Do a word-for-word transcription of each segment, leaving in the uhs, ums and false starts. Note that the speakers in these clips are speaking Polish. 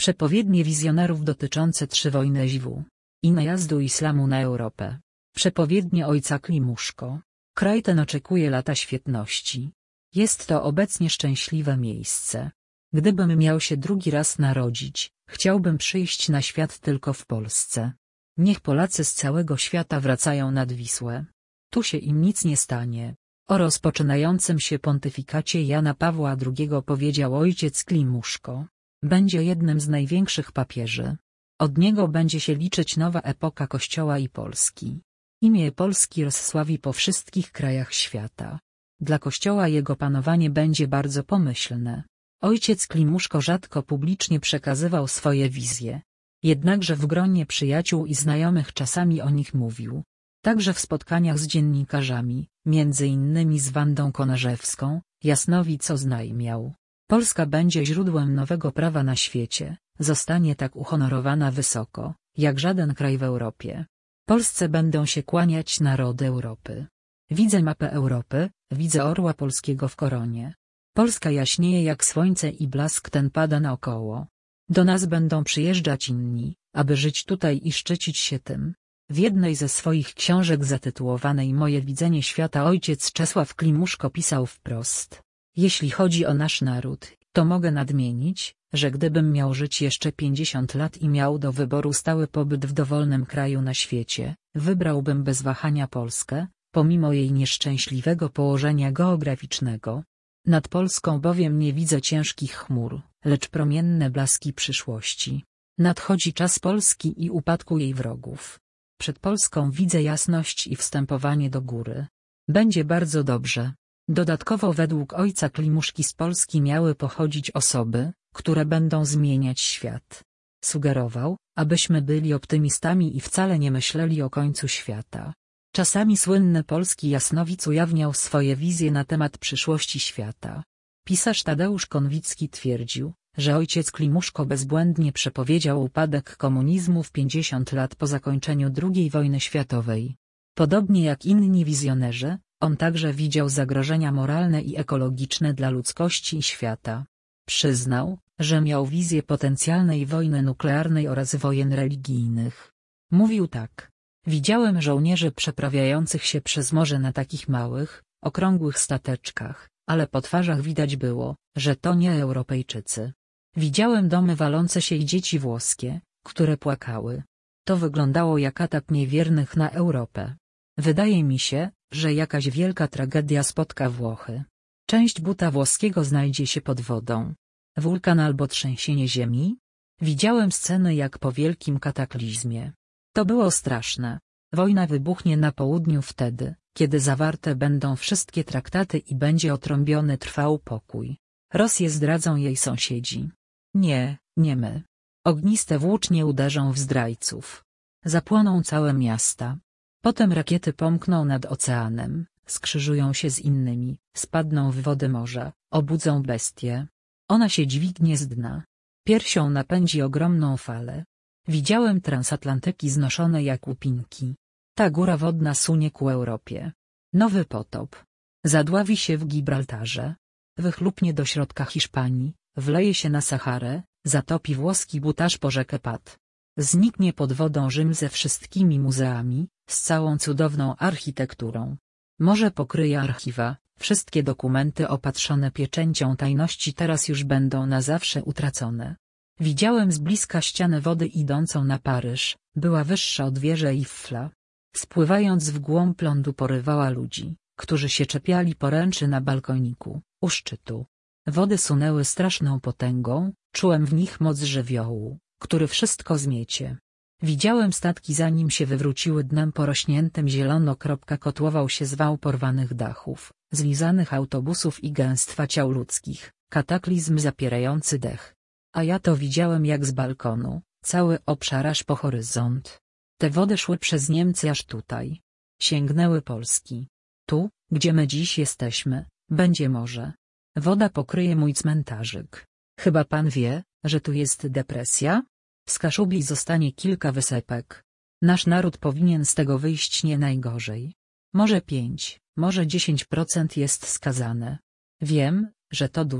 Przepowiednie wizjonerów dotyczące trzy wojny Z W i najazdu islamu na Europę. Przepowiednie ojca Klimuszko. Kraj ten oczekuje lata świetności. Jest to obecnie szczęśliwe miejsce. Gdybym miał się drugi raz narodzić, chciałbym przyjść na świat tylko w Polsce. Niech Polacy z całego świata wracają nad Wisłę. Tu się im nic nie stanie. O rozpoczynającym się pontyfikacie Jana Pawła drugiego powiedział ojciec Klimuszko. Będzie jednym z największych papieży. Od niego będzie się liczyć nowa epoka Kościoła i Polski. Imię Polski rozsławi po wszystkich krajach świata. Dla Kościoła jego panowanie będzie bardzo pomyślne. Ojciec Klimuszko rzadko publicznie przekazywał swoje wizje. Jednakże w gronie przyjaciół i znajomych czasami o nich mówił. Także w spotkaniach z dziennikarzami, między innymi z Wandą Konarzewską, jasnowic oznajmiał. Polska będzie źródłem nowego prawa na świecie, zostanie tak uhonorowana wysoko, jak żaden kraj w Europie. Polsce będą się kłaniać narody Europy. Widzę mapę Europy, widzę orła polskiego w koronie. Polska jaśnieje jak słońce i blask ten pada naokoło. Do nas będą przyjeżdżać inni, aby żyć tutaj i szczycić się tym. W jednej ze swoich książek zatytułowanej Moje widzenie świata ojciec Czesław Klimuszko pisał wprost. Jeśli chodzi o nasz naród, to mogę nadmienić, że gdybym miał żyć jeszcze pięćdziesiąt lat i miał do wyboru stały pobyt w dowolnym kraju na świecie, wybrałbym bez wahania Polskę, pomimo jej nieszczęśliwego położenia geograficznego. Nad Polską bowiem nie widzę ciężkich chmur, lecz promienne blaski przyszłości. Nadchodzi czas Polski i upadku jej wrogów. Przed Polską widzę jasność i wstępowanie do góry. Będzie bardzo dobrze. Dodatkowo według ojca Klimuszki z Polski miały pochodzić osoby, które będą zmieniać świat. Sugerował, abyśmy byli optymistami i wcale nie myśleli o końcu świata. Czasami słynny polski jasnowic ujawniał swoje wizje na temat przyszłości świata. Pisarz Tadeusz Konwicki twierdził, że ojciec Klimuszko bezbłędnie przepowiedział upadek komunizmu w pięćdziesiąt lat po zakończeniu drugiej wojny światowej. Podobnie jak inni wizjonerzy, on także widział zagrożenia moralne i ekologiczne dla ludzkości i świata. Przyznał, że miał wizję potencjalnej wojny nuklearnej oraz wojen religijnych. Mówił tak. Widziałem żołnierzy przeprawiających się przez morze na takich małych, okrągłych stateczkach, ale po twarzach widać było, że to nie Europejczycy. Widziałem domy walące się i dzieci włoskie, które płakały. To wyglądało jak atak niewiernych na Europę. Wydaje mi się, że jakaś wielka tragedia spotka Włochy. Część buta włoskiego znajdzie się pod wodą. Wulkan albo trzęsienie ziemi? Widziałem sceny jak po wielkim kataklizmie. To było straszne. Wojna wybuchnie na południu wtedy, kiedy zawarte będą wszystkie traktaty i będzie otrąbiony trwały pokój. Rosję zdradzą jej sąsiedzi. Nie, nie my. Ogniste włócznie uderzą w zdrajców. Zapłoną całe miasta. Potem rakiety pomkną nad oceanem, skrzyżują się z innymi, spadną w wody morza, obudzą bestię. Ona się dźwignie z dna. Piersią napędzi ogromną falę. Widziałem transatlantyki znoszone jak łupinki. Ta góra wodna sunie ku Europie. Nowy potop. Zadławi się w Gibraltarze. Wychlupnie do środka Hiszpanii, wleje się na Saharę, zatopi włoski but aż po rzekę Pad. Zniknie pod wodą Rzym ze wszystkimi muzeami, z całą cudowną architekturą. Morze pokryje archiwa, wszystkie dokumenty opatrzone pieczęcią tajności teraz już będą na zawsze utracone. Widziałem z bliska ścianę wody idącą na Paryż, była wyższa od wieży Eiffla. Spływając w głąb lądu porywała ludzi, którzy się czepiali poręczy na balkoniku, u szczytu. Wody sunęły straszną potęgą, czułem w nich moc żywiołu, który wszystko zmiecie. Widziałem statki zanim się wywróciły dnem porośniętym zielono. Kotłował się zwał porwanych dachów, zlizanych autobusów i gęstwa ciał ludzkich, kataklizm zapierający dech. A ja to widziałem jak z balkonu, cały obszar aż po horyzont. Te wody szły przez Niemcy aż tutaj. Sięgnęły Polski. Tu, gdzie my dziś jesteśmy, będzie morze. Woda pokryje mój cmentarzyk. Chyba pan wie, że tu jest depresja? Z Kaszubli zostanie kilka wysepek. Nasz naród powinien z tego wyjść nie najgorzej. Może pięć, może dziesięć procent jest skazane. Wiem, że to dużo,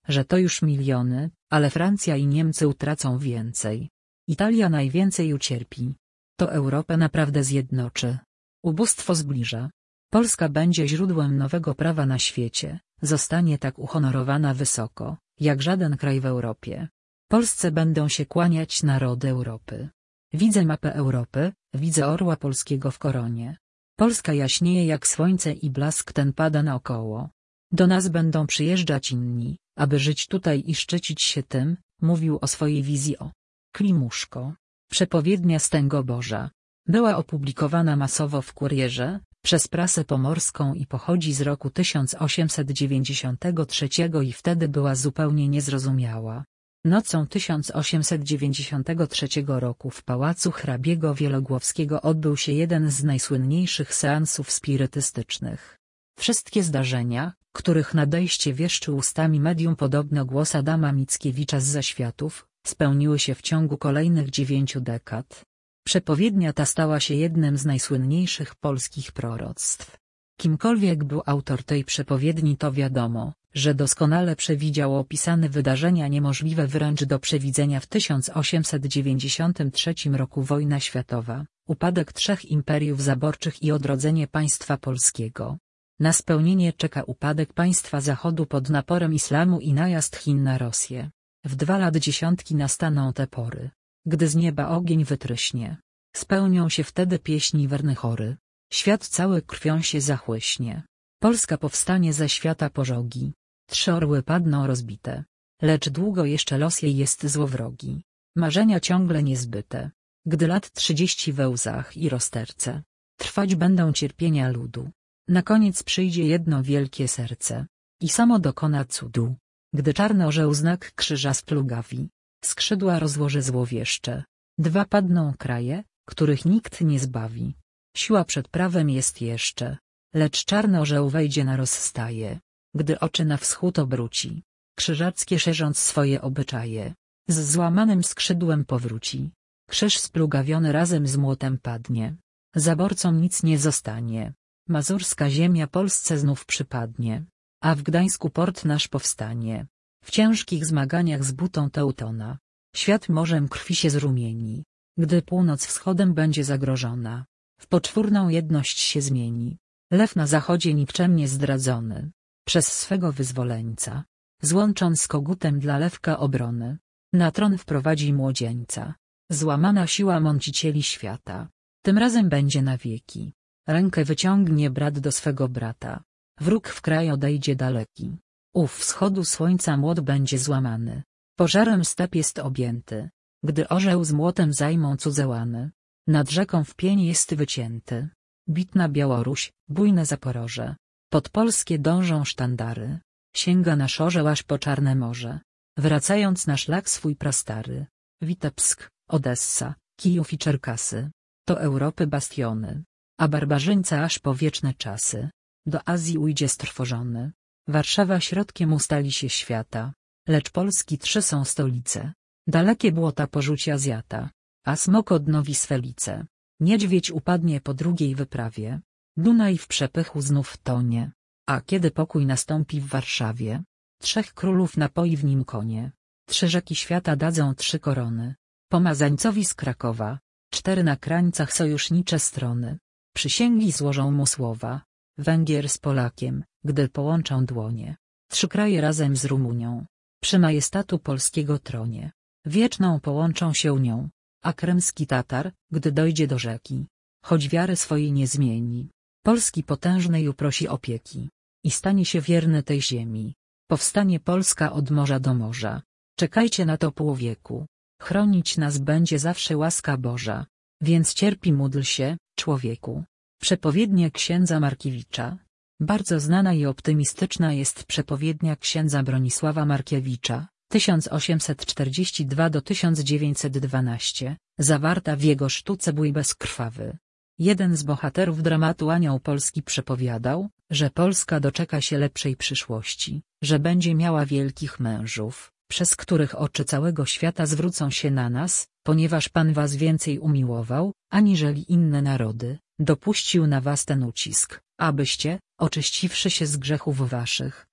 że to już miliony, ale Francja i Niemcy utracą więcej. Italia najwięcej ucierpi. To Europę naprawdę zjednoczy. Ubóstwo zbliża. Polska będzie źródłem nowego prawa na świecie, zostanie tak uhonorowana wysoko, jak żaden kraj w Europie. Polsce będą się kłaniać narody Europy. Widzę mapę Europy, widzę orła polskiego w koronie. Polska jaśnieje jak słońce i blask ten pada naokoło. Do nas będą przyjeżdżać inni, aby żyć tutaj i szczycić się tym, mówił o swojej wizji o Klimuszko. Przepowiednia Stęgoborza. Była opublikowana masowo w Kurierze, przez prasę pomorską i pochodzi z roku tysiąc osiemset dziewięćdziesiątego trzeciego i wtedy była zupełnie niezrozumiała. Nocą tysiąc osiemset dziewięćdziesiątego trzeciego roku w pałacu hrabiego Wielogłowskiego odbył się jeden z najsłynniejszych seansów spirytystycznych. Wszystkie zdarzenia, których nadejście wieszczył ustami medium podobno głos Adama Mickiewicza z zaświatów, spełniły się w ciągu kolejnych dziewięciu dekad. Przepowiednia ta stała się jednym z najsłynniejszych polskich proroctw. Kimkolwiek był autor tej przepowiedni, to wiadomo, że doskonale przewidział opisane wydarzenia niemożliwe wręcz do przewidzenia w tysiąc osiemset dziewięćdziesiątym trzecim roku wojna światowa, upadek trzech imperiów zaborczych i odrodzenie państwa polskiego. Na spełnienie czeka upadek państwa Zachodu pod naporem islamu i najazd Chin na Rosję. W dwa lat dziesiątki nastaną te pory, gdy z nieba ogień wytryśnie. Spełnią się wtedy pieśni Wernychory. Świat cały krwią się zachłyśnie. Polska powstanie ze świata pożogi. Trzy orły padną rozbite. Lecz długo jeszcze los jej jest złowrogi. Marzenia ciągle niezbyte. Gdy lat trzydzieści we łzach i rozterce. Trwać będą cierpienia ludu. Na koniec przyjdzie jedno wielkie serce. I samo dokona cudu. Gdy czarny orzeł znak krzyża splugawi. Skrzydła rozłoży złowieszcze. Dwa padną kraje, których nikt nie zbawi. Siła przed prawem jest jeszcze. Lecz czarny orzeł wejdzie na rozstaje. Gdy oczy na wschód obróci. Krzyżackie szerząc swoje obyczaje. Z złamanym skrzydłem powróci. Krzyż splugawiony razem z młotem padnie. Zaborcom nic nie zostanie. Mazurska ziemia Polsce znów przypadnie. A w Gdańsku port nasz powstanie. W ciężkich zmaganiach z butą Teutona. Świat morzem krwi się zrumieni. Gdy północ wschodem będzie zagrożona. W poczwórną jedność się zmieni. Lew na zachodzie nikczemnie zdradzony. Przez swego wyzwoleńca. Złącząc z kogutem dla lewka obrony. Na tron wprowadzi młodzieńca. Złamana siła mącicieli świata. Tym razem będzie na wieki. Rękę wyciągnie brat do swego brata. Wróg w kraj odejdzie daleki. Ów wschodu słońca młot będzie złamany. Pożarem step jest objęty. Gdy orzeł z młotem zajmą cudze łany. Nad rzeką w pień jest wycięty. Bitna Białoruś, bujne Zaporoże. Pod polskie dążą sztandary. Sięga nasz orzeł aż po Czarne Morze. Wracając na szlak swój prastary. Witebsk, Odessa, Kijów i Czerkasy. To Europy bastiony. A barbarzyńca aż po wieczne czasy. Do Azji ujdzie strwożony. Warszawa środkiem ustali się świata. Lecz Polski trzy są stolice. Dalekie błota porzuci Azjata. A smok odnowi swelice. Niedźwiedź upadnie po drugiej wyprawie. Dunaj w przepychu znów tonie. A kiedy pokój nastąpi w Warszawie? Trzech królów napoi w nim konie. Trzy rzeki świata dadzą trzy korony. Pomazańcowi z Krakowa. Cztery na krańcach sojusznicze strony. Przysięgi złożą mu słowa. Węgier z Polakiem, gdy połączą dłonie. Trzy kraje razem z Rumunią. Przy majestatu polskiego tronie. Wieczną połączą się nią. A krymski Tatar, gdy dojdzie do rzeki. Choć wiary swojej nie zmieni. Polski potężnej uprosi opieki. I stanie się wierny tej ziemi. Powstanie Polska od morza do morza. Czekajcie na to pół wieku. Chronić nas będzie zawsze łaska Boża. Więc cierpi módl się, człowieku. Przepowiednia księdza Markiewicza. Bardzo znana i optymistyczna jest przepowiednia księdza Bronisława Markiewicza, tysiąc osiemset czterdziesty drugi do tysiąc dziewięćset dwanaście, zawarta w jego sztuce Bój bezkrwawy. Jeden z bohaterów dramatu Anioł Polski przepowiadał, że Polska doczeka się lepszej przyszłości, że będzie miała wielkich mężów, przez których oczy całego świata zwrócą się na nas, ponieważ Pan was więcej umiłował, aniżeli inne narody, dopuścił na was ten ucisk, abyście, oczyściwszy się z grzechów waszych,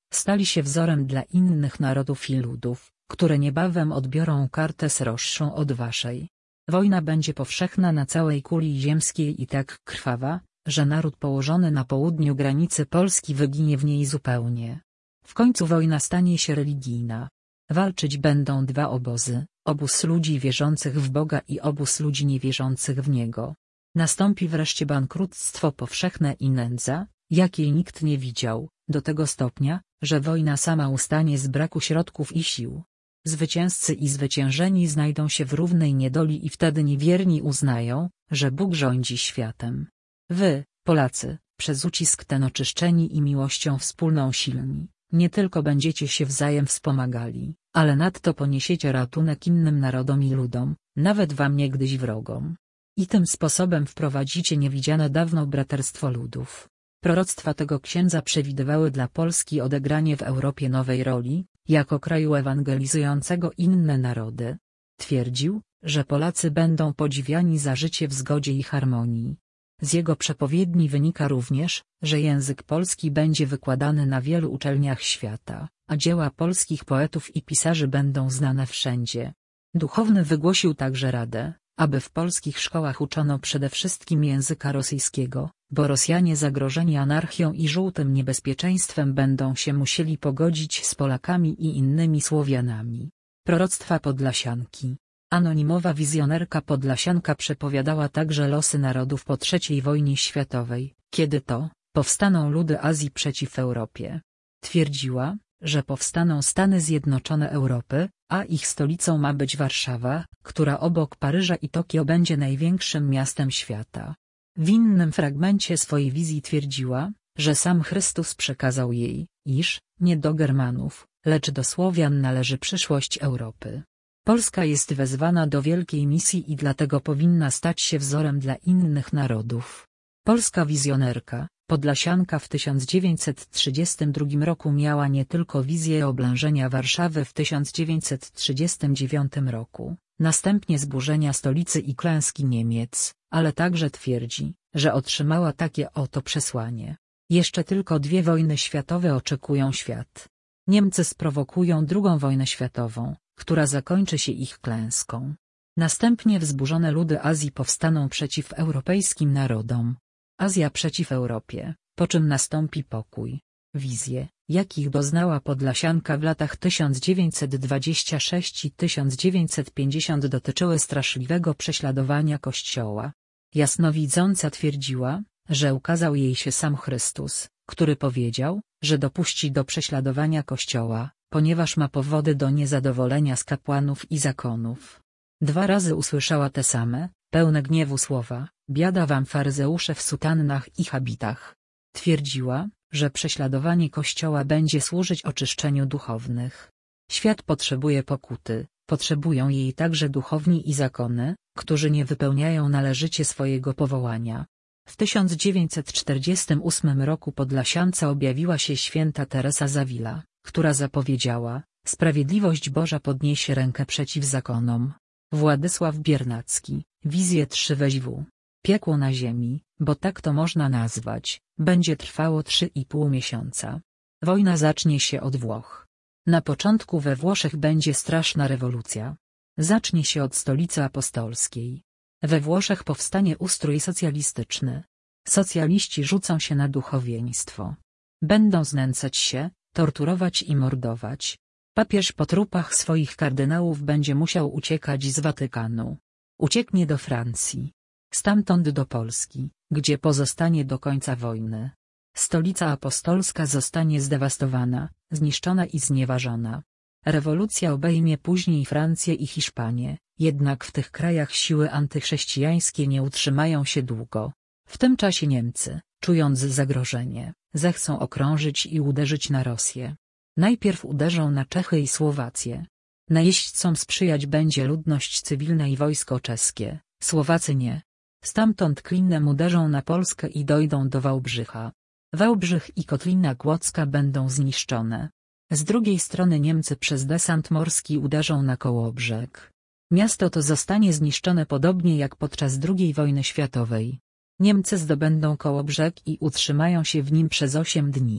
Stali się wzorem dla innych narodów i ludów, które niebawem odbiorą kartę sroższą od waszej. Wojna będzie powszechna na całej kuli ziemskiej i tak krwawa, że naród położony na południu granicy Polski wyginie w niej zupełnie. W końcu wojna stanie się religijna. Walczyć będą dwa obozy, obóz ludzi wierzących w Boga i obóz ludzi niewierzących w Niego. Nastąpi wreszcie bankructwo powszechne i nędza, jakiej nikt nie widział, do tego stopnia, że wojna sama ustanie z braku środków i sił. Zwycięzcy i zwyciężeni znajdą się w równej niedoli i wtedy niewierni uznają, że Bóg rządzi światem. Wy, Polacy, przez ucisk ten oczyszczeni i miłością wspólną silni, nie tylko będziecie się wzajem wspomagali, ale nadto poniesiecie ratunek innym narodom i ludom, nawet wam niegdyś wrogom. I tym sposobem wprowadzicie niewidziane dawno braterstwo ludów. Proroctwa tego księdza przewidywały dla Polski odegranie w Europie nowej roli, jako kraju ewangelizującego inne narody. Twierdził, że Polacy będą podziwiani za życie w zgodzie i harmonii. Z jego przepowiedni wynika również, że język polski będzie wykładany na wielu uczelniach świata, a dzieła polskich poetów i pisarzy będą znane wszędzie. Duchowny wygłosił także radę, aby w polskich szkołach uczono przede wszystkim języka rosyjskiego, bo Rosjanie zagrożeni anarchią i żółtym niebezpieczeństwem będą się musieli pogodzić z Polakami i innymi Słowianami. Proroctwa Podlasianki. Anonimowa wizjonerka Podlasianka przepowiadała także losy narodów po trzeciej wojnie światowej, kiedy to powstaną ludy Azji przeciw Europie. Twierdziła, że powstaną Stany Zjednoczone Europy, a ich stolicą ma być Warszawa, która obok Paryża i Tokio będzie największym miastem świata. W innym fragmencie swojej wizji twierdziła, że sam Chrystus przekazał jej, iż nie do Germanów, lecz do Słowian należy przyszłość Europy. Polska jest wezwana do wielkiej misji i dlatego powinna stać się wzorem dla innych narodów. Polska wizjonerka, Podlasianka w tysiąc dziewięćset trzydziestym drugim roku miała nie tylko wizję oblężenia Warszawy w tysiąc dziewięćset trzydziestym dziewiątym roku, następnie zburzenia stolicy i klęski Niemiec, ale także twierdzi, że otrzymała takie oto przesłanie. Jeszcze tylko dwie wojny światowe oczekują świat. Niemcy sprowokują drugą wojnę światową, która zakończy się ich klęską. Następnie wzburzone ludy Azji powstaną przeciw europejskim narodom. Azja przeciw Europie, po czym nastąpi pokój. Wizje, jakich doznała Podlasianka w latach tysiąc dziewięćset dwudziestym szóstym i tysiąc dziewięćset pięćdziesiątym dotyczyły straszliwego prześladowania Kościoła. Jasnowidząca twierdziła, że ukazał jej się sam Chrystus, który powiedział, że dopuści do prześladowania Kościoła, ponieważ ma powody do niezadowolenia z kapłanów i zakonów. Dwa razy usłyszała te same, pełne gniewu słowa: biada wam faryzeusze w sutannach i habitach. Twierdziła, że prześladowanie Kościoła będzie służyć oczyszczeniu duchownych. Świat potrzebuje pokuty, potrzebują jej także duchowni i zakony, którzy nie wypełniają należycie swojego powołania. W tysiąc dziewięćset czterdziestym ósmym roku Podlasiance objawiła się święta Teresa z Avila, która zapowiedziała: sprawiedliwość Boża podniesie rękę przeciw zakonom. Władysław Biernacki, wizję trzy weź w. Piekło na ziemi, bo tak to można nazwać, będzie trwało trzy i pół miesiąca. Wojna zacznie się od Włoch. Na początku we Włoszech będzie straszna rewolucja. Zacznie się od stolicy apostolskiej. We Włoszech powstanie ustrój socjalistyczny. Socjaliści rzucą się na duchowieństwo. Będą znęcać się, torturować i mordować. Papież po trupach swoich kardynałów będzie musiał uciekać z Watykanu. Ucieknie do Francji. Stamtąd do Polski, gdzie pozostanie do końca wojny. Stolica apostolska zostanie zdewastowana, zniszczona i znieważona. Rewolucja obejmie później Francję i Hiszpanię, jednak w tych krajach siły antychrześcijańskie nie utrzymają się długo. W tym czasie Niemcy, czując zagrożenie, zechcą okrążyć i uderzyć na Rosję. Najpierw uderzą na Czechy i Słowację. Najeźdźcom sprzyjać będzie ludność cywilna i wojsko czeskie, Słowacy nie. Stamtąd klinem uderzą na Polskę i dojdą do Wałbrzycha. Wałbrzych i Kotlina Głocka będą zniszczone. Z drugiej strony Niemcy przez desant morski uderzą na Kołobrzeg. Miasto to zostanie zniszczone podobnie jak podczas drugiej wojny światowej. Niemcy zdobędą Kołobrzeg i utrzymają się w nim przez osiem dni.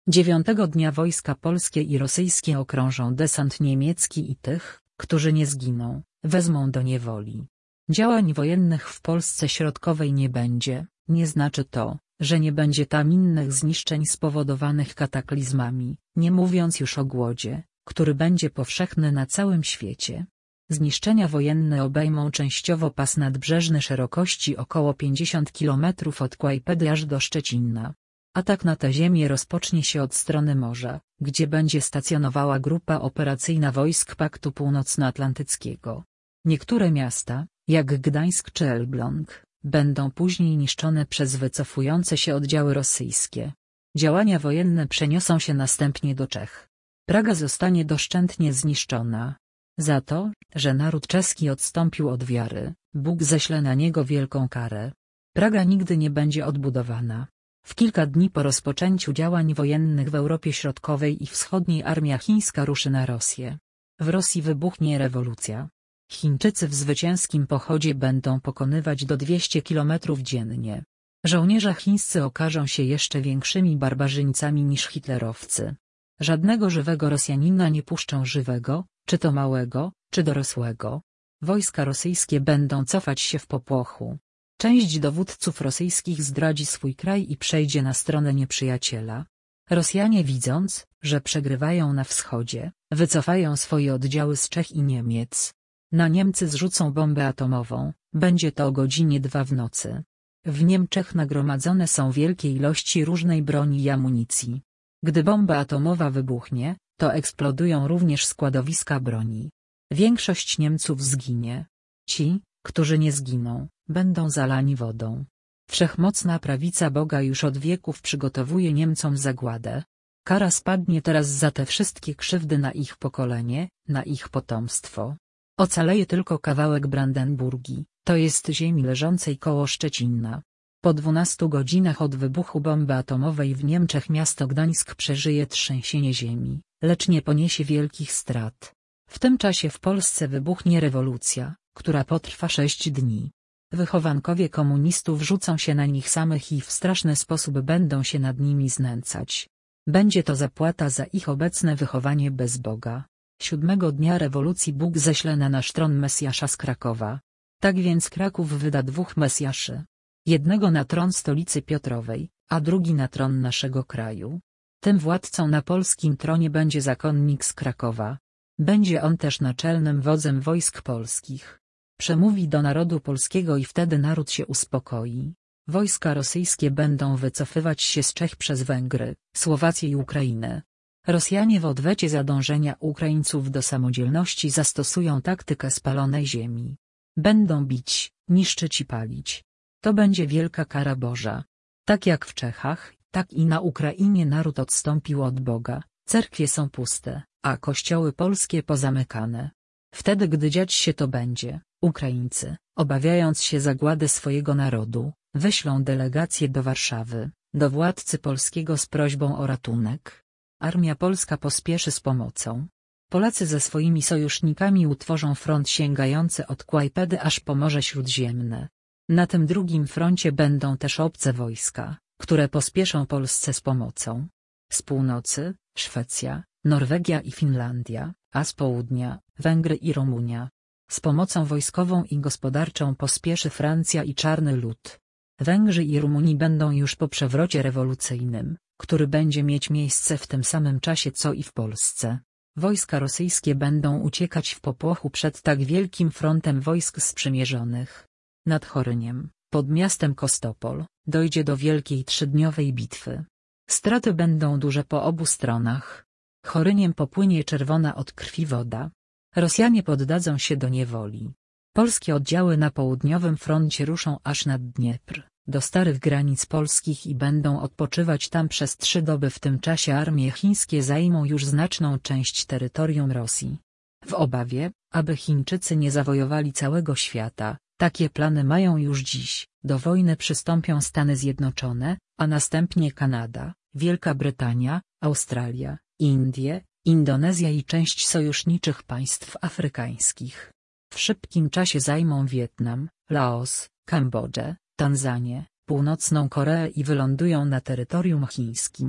Dziewiątego dnia wojska polskie i rosyjskie okrążą desant niemiecki i tych, którzy nie zginą, wezmą do niewoli. Działań wojennych w Polsce Środkowej nie będzie, nie znaczy to, że nie będzie tam innych zniszczeń spowodowanych kataklizmami, nie mówiąc już o głodzie, który będzie powszechny na całym świecie. Zniszczenia wojenne obejmą częściowo pas nadbrzeżny szerokości około pięćdziesiąt kilometrów od Kłajpedy aż do Szczecina. Atak na tę ziemię rozpocznie się od strony morza, gdzie będzie stacjonowała grupa operacyjna wojsk Paktu Północnoatlantyckiego. Niektóre miasta, jak Gdańsk czy Elbląg, będą później niszczone przez wycofujące się oddziały rosyjskie. Działania wojenne przeniosą się następnie do Czech. Praga zostanie doszczętnie zniszczona. Za to, że naród czeski odstąpił od wiary, Bóg ześle na niego wielką karę. Praga nigdy nie będzie odbudowana. W kilka dni po rozpoczęciu działań wojennych w Europie Środkowej i Wschodniej armia chińska ruszy na Rosję. W Rosji wybuchnie rewolucja. Chińczycy w zwycięskim pochodzie będą pokonywać do dwieście kilometrów dziennie. Żołnierze chińscy okażą się jeszcze większymi barbarzyńcami niż hitlerowcy. Żadnego żywego Rosjanina nie puszczą żywego, czy to małego, czy dorosłego. Wojska rosyjskie będą cofać się w popłochu. Część dowódców rosyjskich zdradzi swój kraj i przejdzie na stronę nieprzyjaciela. Rosjanie, widząc, że przegrywają na wschodzie, wycofają swoje oddziały z Czech i Niemiec. Na Niemcy zrzucą bombę atomową, będzie to o godzinie dwa w nocy. W Niemczech nagromadzone są wielkie ilości różnej broni i amunicji. Gdy bomba atomowa wybuchnie, to eksplodują również składowiska broni. Większość Niemców zginie. Ci, którzy nie zginą, będą zalani wodą. Wszechmocna prawica Boga już od wieków przygotowuje Niemcom zagładę. Kara spadnie teraz za te wszystkie krzywdy na ich pokolenie, na ich potomstwo. Ocaleje tylko kawałek Brandenburgii, to jest ziemi leżącej koło Szczecina. Po dwunastu godzinach od wybuchu bomby atomowej w Niemczech miasto Gdańsk przeżyje trzęsienie ziemi, lecz nie poniesie wielkich strat. W tym czasie w Polsce wybuchnie rewolucja, która potrwa sześć dni. Wychowankowie komunistów rzucą się na nich samych i w straszny sposób będą się nad nimi znęcać. Będzie to zapłata za ich obecne wychowanie bez Boga. Siódmego dnia rewolucji Bóg ześle na nasz tron Mesjasza z Krakowa. Tak więc Kraków wyda dwóch Mesjaszy. Jednego na tron stolicy Piotrowej, a drugi na tron naszego kraju. Tym władcą na polskim tronie będzie zakonnik z Krakowa. Będzie on też naczelnym wodzem wojsk polskich. Przemówi do narodu polskiego i wtedy naród się uspokoi. Wojska rosyjskie będą wycofywać się z Czech przez Węgry, Słowację i Ukrainę. Rosjanie w odwecie za dążenia Ukraińców do samodzielności zastosują taktykę spalonej ziemi. Będą bić, niszczyć i palić. To będzie wielka kara Boża. Tak jak w Czechach, tak i na Ukrainie naród odstąpił od Boga, cerkwie są puste, a kościoły polskie pozamykane. Wtedy gdy dziać się to będzie, Ukraińcy, obawiając się zagłady swojego narodu, wyślą delegację do Warszawy, do władcy polskiego z prośbą o ratunek. Armia polska pospieszy z pomocą. Polacy ze swoimi sojusznikami utworzą front sięgający od Kłajpedy aż po Morze Śródziemne. Na tym drugim froncie będą też obce wojska, które pospieszą Polsce z pomocą. Z północy, Szwecja, Norwegia i Finlandia, a z południa, Węgry i Rumunia. Z pomocą wojskową i gospodarczą pospieszy Francja i Czarny Lud. Węgrzy i Rumuni będą już po przewrocie rewolucyjnym, który będzie mieć miejsce w tym samym czasie co i w Polsce. Wojska rosyjskie będą uciekać w popłochu przed tak wielkim frontem wojsk sprzymierzonych. Nad Choryniem, pod miastem Kostopol, dojdzie do wielkiej trzydniowej bitwy. Straty będą duże po obu stronach. Choryniem popłynie czerwona od krwi woda. Rosjanie poddadzą się do niewoli. Polskie oddziały na południowym froncie ruszą aż nad Dniepr, do starych granic polskich i będą odpoczywać tam przez trzy doby. W tym czasie armie chińskie zajmą już znaczną część terytorium Rosji. W obawie, aby Chińczycy nie zawojowali całego świata, takie plany mają już dziś, do wojny przystąpią Stany Zjednoczone, a następnie Kanada, Wielka Brytania, Australia, Indie, Indonezja i część sojuszniczych państw afrykańskich. W szybkim czasie zajmą Wietnam, Laos, Kambodżę, Tanzanię, Północną Koreę i wylądują na terytorium chińskim.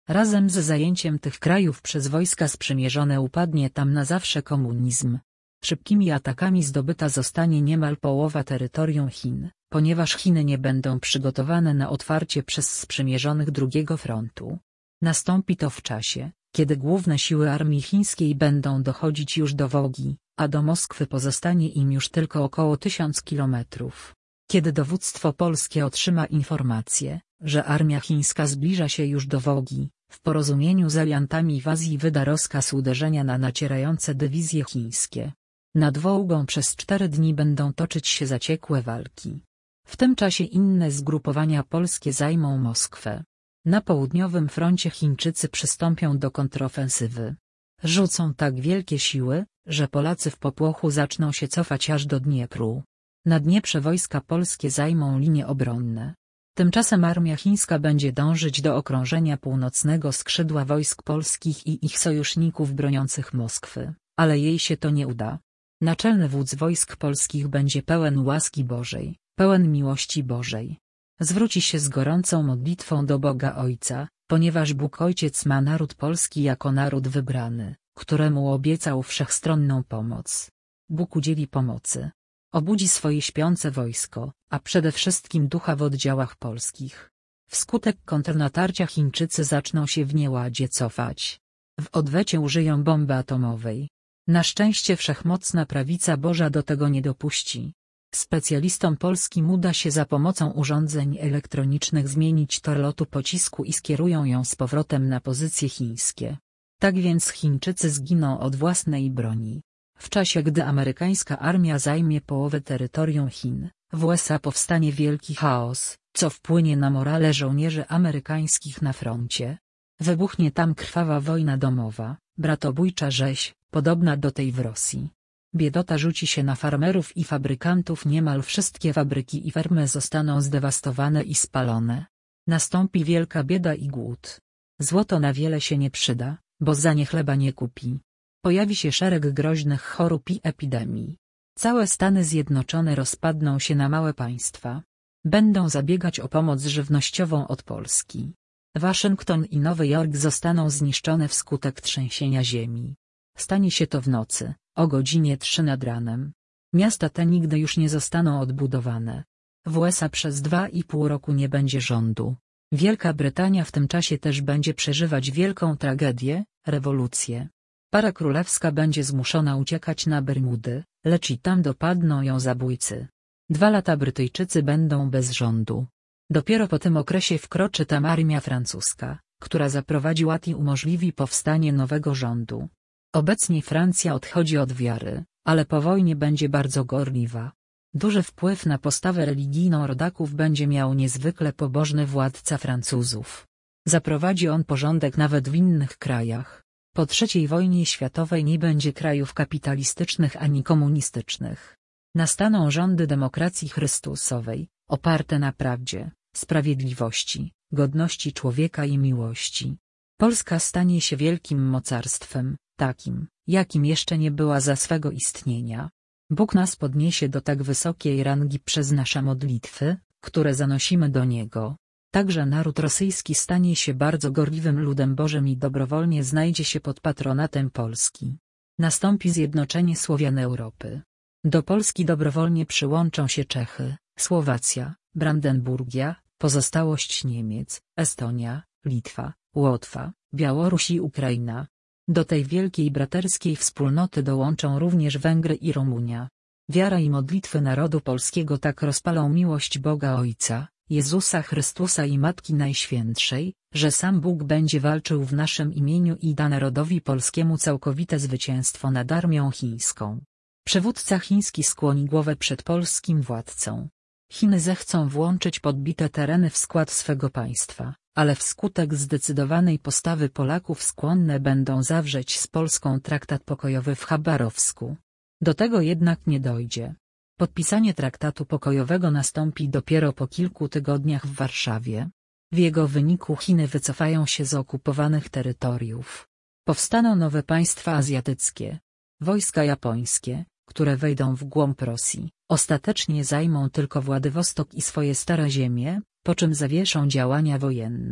Razem z zajęciem tych krajów przez wojska sprzymierzone upadnie tam na zawsze komunizm. Szybkimi atakami zdobyta zostanie niemal połowa terytorium Chin, ponieważ Chiny nie będą przygotowane na otwarcie przez sprzymierzonych drugiego frontu. Nastąpi to w czasie, kiedy główne siły armii chińskiej będą dochodzić już do Wogi, a do Moskwy pozostanie im już tylko około tysiąc kilometrów. Kiedy dowództwo polskie otrzyma informację, że armia chińska zbliża się już do Wogi, w porozumieniu z aliantami w Azji wyda rozkaz uderzenia na nacierające dywizje chińskie. Nad Wołgą przez cztery dni będą toczyć się zaciekłe walki. W tym czasie inne zgrupowania polskie zajmą Moskwę. Na południowym froncie Chińczycy przystąpią do kontrofensywy. Rzucą tak wielkie siły, że Polacy w popłochu zaczną się cofać aż do Dniepru. Na Dnieprze wojska polskie zajmą linie obronne. Tymczasem armia chińska będzie dążyć do okrążenia północnego skrzydła wojsk polskich i ich sojuszników broniących Moskwy, ale jej się to nie uda. Naczelny wódz wojsk polskich będzie pełen łaski Bożej, pełen miłości Bożej. Zwróci się z gorącą modlitwą do Boga Ojca, ponieważ Bóg Ojciec ma naród polski jako naród wybrany, któremu obiecał wszechstronną pomoc. Bóg udzieli pomocy. Obudzi swoje śpiące wojsko, a przede wszystkim ducha w oddziałach polskich. Wskutek kontrnatarcia Chińczycy zaczną się w nieładzie cofać. W odwecie użyją bomby atomowej. Na szczęście wszechmocna prawica Boża do tego nie dopuści. Specjalistom polskim uda się za pomocą urządzeń elektronicznych zmienić tor lotu pocisku i skierują ją z powrotem na pozycje chińskie. Tak więc Chińczycy zginą od własnej broni. W czasie gdy amerykańska armia zajmie połowę terytorium Chin, w U S A powstanie wielki chaos, co wpłynie na morale żołnierzy amerykańskich na froncie. Wybuchnie tam krwawa wojna domowa, bratobójcza rzeź, podobna do tej w Rosji. Biedota rzuci się na farmerów i fabrykantów, niemal wszystkie fabryki i fermy zostaną zdewastowane i spalone. Nastąpi wielka bieda i głód. Złoto na wiele się nie przyda, bo za nie chleba nie kupi. Pojawi się szereg groźnych chorób i epidemii. Całe Stany Zjednoczone rozpadną się na małe państwa. Będą zabiegać o pomoc żywnościową od Polski. Waszyngton i Nowy Jork zostaną zniszczone wskutek trzęsienia ziemi. Stanie się to w nocy, o godzinie trzy nad ranem. Miasta te nigdy już nie zostaną odbudowane. W U S A przez dwa i pół roku nie będzie rządu. Wielka Brytania w tym czasie też będzie przeżywać wielką tragedię, rewolucję. Para królewska będzie zmuszona uciekać na Bermudy, lecz i tam dopadną ją zabójcy. Dwa lata Brytyjczycy będą bez rządu. Dopiero po tym okresie wkroczy tam armia francuska, która zaprowadzi ład i umożliwi powstanie nowego rządu. Obecnie Francja odchodzi od wiary, ale po wojnie będzie bardzo gorliwa. Duży wpływ na postawę religijną rodaków będzie miał niezwykle pobożny władca Francuzów. Zaprowadzi on porządek nawet w innych krajach. Po trzeciej wojnie światowej nie będzie krajów kapitalistycznych ani komunistycznych. Nastaną rządy demokracji chrystusowej, oparte na prawdzie, sprawiedliwości, godności człowieka i miłości. Polska stanie się wielkim mocarstwem, takim, jakim jeszcze nie była za swego istnienia. Bóg nas podniesie do tak wysokiej rangi przez nasze modlitwy, które zanosimy do Niego. Także naród rosyjski stanie się bardzo gorliwym ludem Bożym i dobrowolnie znajdzie się pod patronatem Polski. Nastąpi zjednoczenie Słowian Europy. Do Polski dobrowolnie przyłączą się Czechy, Słowacja, Brandenburgia, pozostałość Niemiec, Estonia, Litwa, Łotwa, Białoruś i Ukraina. Do tej wielkiej braterskiej wspólnoty dołączą również Węgry i Rumunia. Wiara i modlitwy narodu polskiego tak rozpalą miłość Boga Ojca, Jezusa Chrystusa i Matki Najświętszej, że sam Bóg będzie walczył w naszym imieniu i da narodowi polskiemu całkowite zwycięstwo nad armią chińską. Przywódca chiński skłoni głowę przed polskim władcą. Chiny zechcą włączyć podbite tereny w skład swego państwa, ale wskutek zdecydowanej postawy Polaków skłonne będą zawrzeć z Polską traktat pokojowy w Chabarowsku. Do tego jednak nie dojdzie. Podpisanie traktatu pokojowego nastąpi dopiero po kilku tygodniach w Warszawie. W jego wyniku Chiny wycofają się z okupowanych terytoriów. Powstaną nowe państwa azjatyckie. Wojska japońskie, które wejdą w głąb Rosji, ostatecznie zajmą tylko Władywostok i swoje stare ziemie, po czym zawieszą działania wojenne.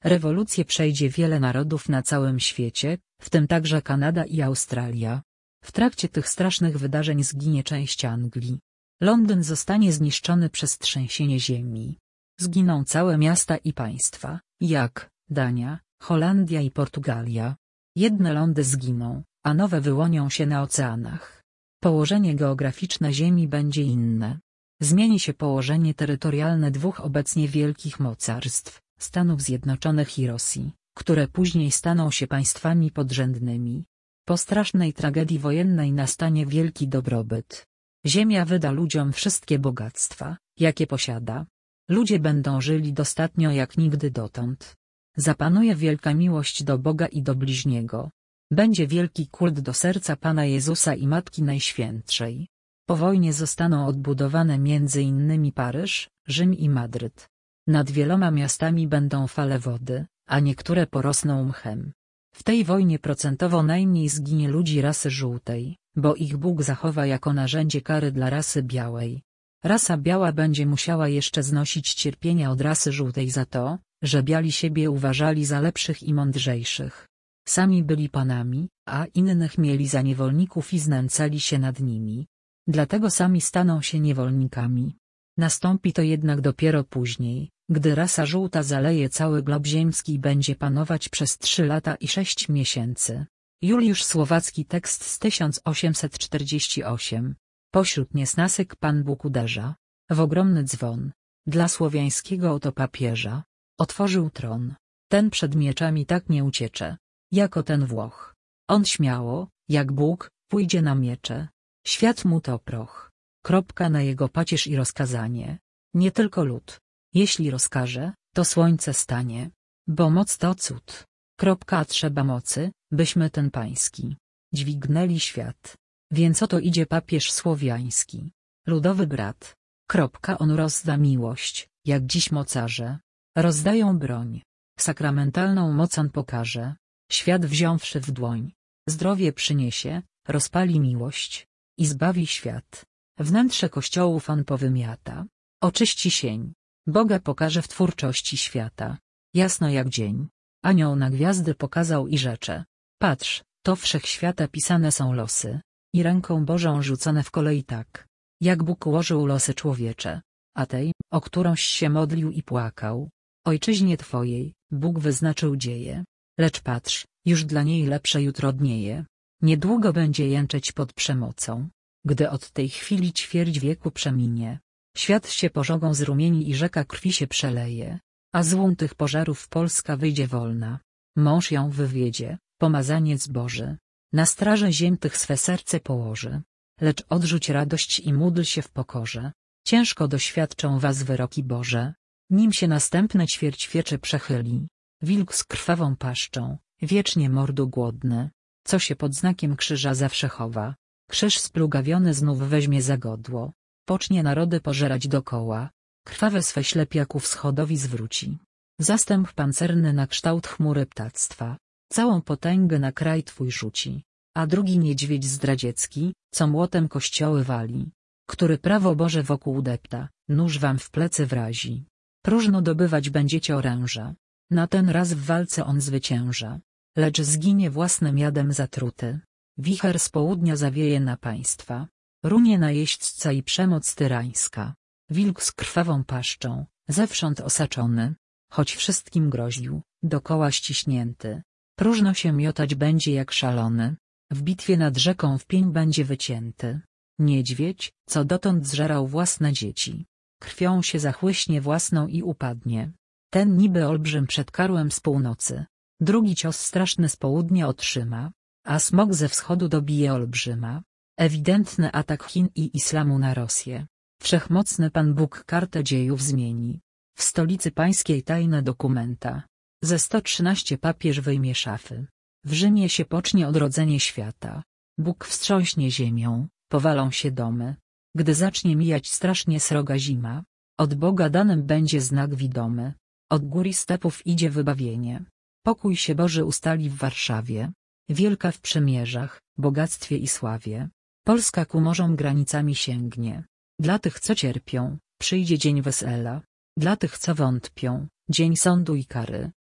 Rewolucję przejdzie wiele narodów na całym świecie, w tym także Kanada i Australia. W trakcie tych strasznych wydarzeń zginie część Anglii. Londyn zostanie zniszczony przez trzęsienie ziemi. Zginą całe miasta i państwa, jak Dania, Holandia i Portugalia. Jedne lądy zginą, a nowe wyłonią się na oceanach. Położenie geograficzne Ziemi będzie inne. Zmieni się położenie terytorialne dwóch obecnie wielkich mocarstw, Stanów Zjednoczonych i Rosji, które później staną się państwami podrzędnymi. Po strasznej tragedii wojennej nastanie wielki dobrobyt. Ziemia wyda ludziom wszystkie bogactwa, jakie posiada. Ludzie będą żyli dostatnio jak nigdy dotąd. Zapanuje wielka miłość do Boga i do bliźniego. Będzie wielki kult do serca Pana Jezusa i Matki Najświętszej. Po wojnie zostaną odbudowane między innymi Paryż, Rzym i Madryt. Nad wieloma miastami będą fale wody, a niektóre porosną mchem. W tej wojnie procentowo najmniej zginie ludzi rasy żółtej, bo ich Bóg zachowa jako narzędzie kary dla rasy białej. Rasa biała będzie musiała jeszcze znosić cierpienia od rasy żółtej za to, że biali siebie uważali za lepszych i mądrzejszych. Sami byli panami, a innych mieli za niewolników i znęcali się nad nimi. Dlatego sami staną się niewolnikami. Nastąpi to jednak dopiero później, gdy rasa żółta zaleje cały glob ziemski i będzie panować przez trzy lata i sześć miesięcy. Juliusz Słowacki, tekst z tysiąc osiemset czterdziestego ósmego. Pośród niesnasek Pan Bóg uderza w ogromny dzwon. Dla słowiańskiego oto papieża otworzył tron. Ten przed mieczami tak nie uciecze, jako ten Włoch. On śmiało, jak Bóg, pójdzie na miecze. Świat mu to proch. Kropka na jego pacierz i rozkazanie. Nie tylko lud. Jeśli rozkaże, to słońce stanie. Bo moc to cud. Kropka a trzeba mocy, byśmy ten pański dźwignęli świat. Więc oto idzie papież słowiański. Ludowy brat. Kropka on rozda miłość, jak dziś mocarze rozdają broń. Sakramentalną moc on pokaże. Świat wziąwszy w dłoń. Zdrowie przyniesie, rozpali miłość i zbawi świat. Wnętrze kościołów on powymiata. Oczyści sień. Boga pokaże w twórczości świata. Jasno jak dzień. Anioł na gwiazdy pokazał i rzecze. Patrz, to wszechświata pisane są losy. I ręką Bożą rzucone w kolei tak. Jak Bóg ułożył losy człowiecze. A tej, o którąś się modlił i płakał. Ojczyźnie twojej, Bóg wyznaczył dzieje. Lecz patrz, już dla niej lepsze jutro dnieje. Niedługo będzie jęczeć pod przemocą. Gdy od tej chwili ćwierć wieku przeminie. Świat się pożogą zrumieni i rzeka krwi się przeleje. A z łun tych pożarów Polska wyjdzie wolna. Mąż ją wywiedzie, pomazaniec Boży. Na straży ziem tych swe serce położy. Lecz odrzuć radość i módl się w pokorze. Ciężko doświadczą was wyroki Boże. Nim się następne ćwierćwiecze przechyli. Wilk z krwawą paszczą, wiecznie mordu głodny. Co się pod znakiem krzyża zawsze chowa. Krzyż splugawiony znów weźmie za godło. Pocznie narody pożerać dokoła. Krwawe swe ślepiaków wschodowi zwróci. Zastęp pancerny na kształt chmury ptactwa. Całą potęgę na kraj twój rzuci. A drugi niedźwiedź zdradziecki, co młotem kościoły wali. Który prawo Boże wokół depta, nóż wam w plecy wrazi. Próżno dobywać będziecie oręża. Na ten raz w walce on zwycięża. Lecz zginie własnym jadem zatruty. Wicher z południa zawieje na państwa. Runie najeźdźca i przemoc tyrańska. Wilk z krwawą paszczą, zewsząd osaczony. Choć wszystkim groził, dokoła ściśnięty. Próżno się miotać będzie jak szalony. W bitwie nad rzeką w pień będzie wycięty. Niedźwiedź, co dotąd zżerał własne dzieci. Krwią się zachłyśnie własną i upadnie. Ten niby olbrzym przed karłem z północy. Drugi cios straszny z południa otrzyma. A smok ze wschodu dobije olbrzyma. Ewidentny atak Chin i islamu na Rosję. Wszechmocny Pan Bóg kartę dziejów zmieni. W stolicy pańskiej tajne dokumenta. Ze sto trzynaście papież wyjmie szafy. W Rzymie się pocznie odrodzenie świata. Bóg wstrząśnie ziemią, powalą się domy. Gdy zacznie mijać strasznie sroga zima. Od Boga danym będzie znak widomy. Od gór i stepów idzie wybawienie. Pokój się Boży ustali w Warszawie. Wielka w przymierzach, bogactwie i sławie. Polska ku morzom granicami sięgnie. Dla tych co cierpią, przyjdzie dzień wesela. Dla tych co wątpią, dzień sądu i kary.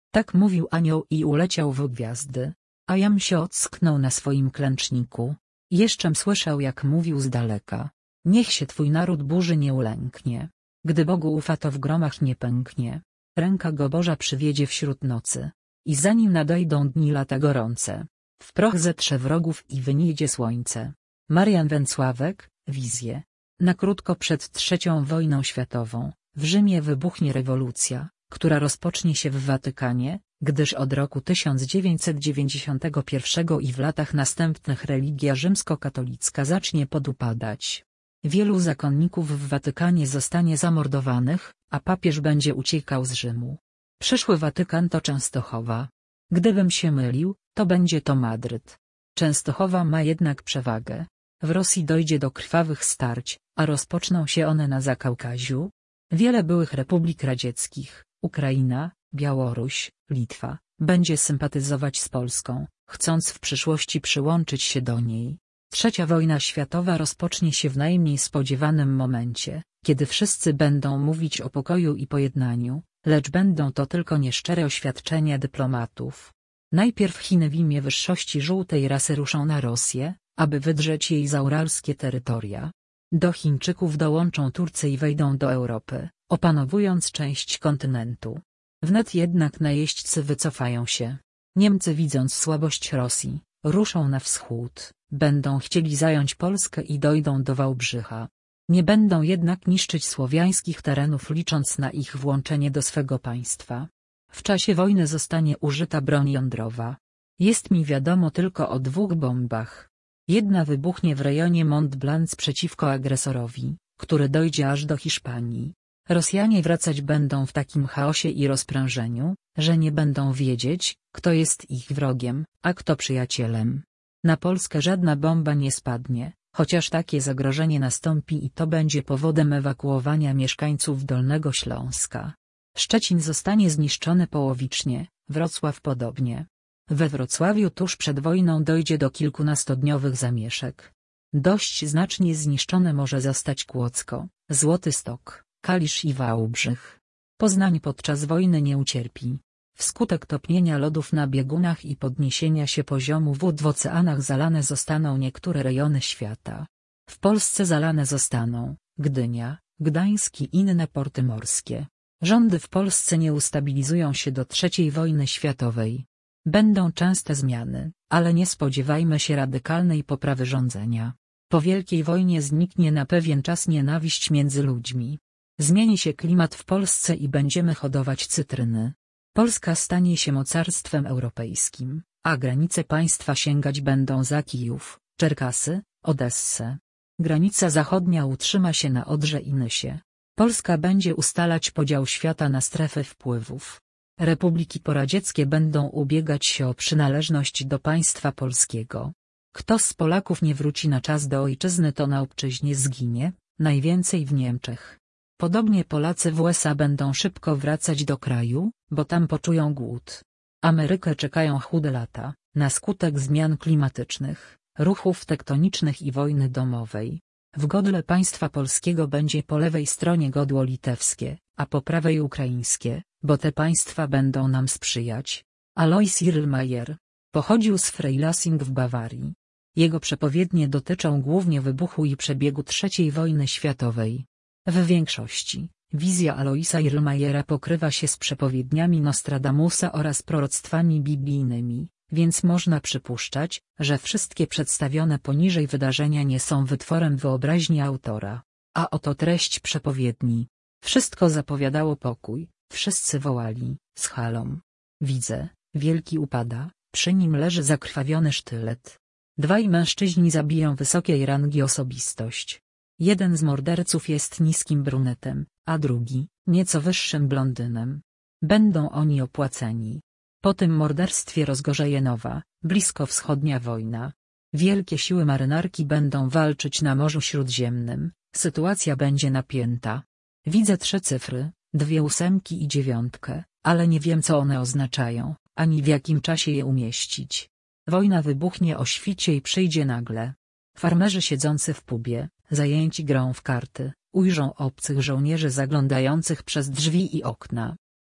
Tak mówił anioł i uleciał w gwiazdy, a jam się ocknął na swoim klęczniku. Jeszczem słyszał, jak mówił z daleka: niech się twój naród burzy nie ulęknie. Gdy Bogu ufa, to w gromach nie pęknie. Ręka go Boża przywiedzie wśród nocy. I zanim nadejdą dni lata gorące, w proch zetrze wrogów i wyniedzie słońce. Marian Węcławek, wizje. Na krótko przed trzecią wojną światową, w Rzymie wybuchnie rewolucja, która rozpocznie się w Watykanie, gdyż od roku tysiąc dziewięćset dziewięćdziesiątego pierwszego i w latach następnych religia rzymskokatolicka zacznie podupadać. Wielu zakonników w Watykanie zostanie zamordowanych, a papież będzie uciekał z Rzymu. Przyszły Watykan to Częstochowa. Gdybym się mylił, to będzie to Madryt. Częstochowa ma jednak przewagę. W Rosji dojdzie do krwawych starć, a rozpoczną się one na Zakaukaziu. Wiele byłych republik radzieckich, Ukraina, Białoruś, Litwa, będzie sympatyzować z Polską, chcąc w przyszłości przyłączyć się do niej. Trzecia wojna światowa rozpocznie się w najmniej spodziewanym momencie, kiedy wszyscy będą mówić o pokoju i pojednaniu, lecz będą to tylko nieszczere oświadczenia dyplomatów. Najpierw Chiny w imię wyższości żółtej rasy ruszą na Rosję, aby wydrzeć jej zauralskie terytoria. Do Chińczyków dołączą Turcy i wejdą do Europy, opanowując część kontynentu. Wnet jednak najeźdźcy wycofają się. Niemcy, widząc słabość Rosji, ruszą na wschód, będą chcieli zająć Polskę i dojdą do Wałbrzycha. Nie będą jednak niszczyć słowiańskich terenów, licząc na ich włączenie do swego państwa. W czasie wojny zostanie użyta broń jądrowa. Jest mi wiadomo tylko o dwóch bombach. Jedna wybuchnie w rejonie Mont Blanc przeciwko agresorowi, który dojdzie aż do Hiszpanii. Rosjanie wracać będą w takim chaosie i rozprężeniu, że nie będą wiedzieć, kto jest ich wrogiem, a kto przyjacielem. Na Polskę żadna bomba nie spadnie, chociaż takie zagrożenie nastąpi i to będzie powodem ewakuowania mieszkańców Dolnego Śląska. Szczecin zostanie zniszczony połowicznie, Wrocław podobnie. We Wrocławiu tuż przed wojną dojdzie do kilkunastodniowych zamieszek. Dość znacznie zniszczone może zostać Kłodzko, Złoty Stok, Kalisz i Wałbrzych. Poznań podczas wojny nie ucierpi. Wskutek topnienia lodów na biegunach i podniesienia się poziomu wód w oceanach zalane zostaną niektóre rejony świata. W Polsce zalane zostaną Gdynia, Gdańsk i inne porty morskie. Rządy w Polsce nie ustabilizują się do trzeciej wojny światowej. Będą częste zmiany, ale nie spodziewajmy się radykalnej poprawy rządzenia. Po Wielkiej Wojnie zniknie na pewien czas nienawiść między ludźmi. Zmieni się klimat w Polsce i będziemy hodować cytryny. Polska stanie się mocarstwem europejskim, a granice państwa sięgać będą za Kijów, Czerkasy, Odessę. Granica zachodnia utrzyma się na Odrze i Nysie. Polska będzie ustalać podział świata na strefy wpływów. Republiki poradzieckie będą ubiegać się o przynależność do państwa polskiego. Kto z Polaków nie wróci na czas do ojczyzny, to na obczyźnie zginie, najwięcej w Niemczech. Podobnie Polacy w U S A będą szybko wracać do kraju, bo tam poczują głód. Amerykę czekają chude lata, na skutek zmian klimatycznych, ruchów tektonicznych i wojny domowej. W godle państwa polskiego będzie po lewej stronie godło litewskie, a po prawej ukraińskie, bo te państwa będą nam sprzyjać. Alois Irlmajer pochodził z Freilassing w Bawarii. Jego przepowiednie dotyczą głównie wybuchu i przebiegu trzeciej wojny światowej. W większości, wizja Aloisa Irlmajera pokrywa się z przepowiedniami Nostradamusa oraz proroctwami biblijnymi, więc można przypuszczać, że wszystkie przedstawione poniżej wydarzenia nie są wytworem wyobraźni autora. A oto treść przepowiedni. Wszystko zapowiadało pokój, wszyscy wołali, z halą. Widzę, wielki upada, przy nim leży zakrwawiony sztylet. Dwaj mężczyźni zabiją wysokiej rangi osobistość. Jeden z morderców jest niskim brunetem, a drugi, nieco wyższym blondynem. Będą oni opłaceni. Po tym morderstwie rozgorzeje nowa, bliskowschodnia wojna. Wielkie siły marynarki będą walczyć na Morzu Śródziemnym, sytuacja będzie napięta. Widzę trzy cyfry, dwie ósemki i dziewiątkę, ale nie wiem, co one oznaczają, ani w jakim czasie je umieścić. Wojna wybuchnie o świcie i przyjdzie nagle. Farmerzy siedzący w pubie, zajęci grą w karty, ujrzą obcych żołnierzy zaglądających przez drzwi i okna.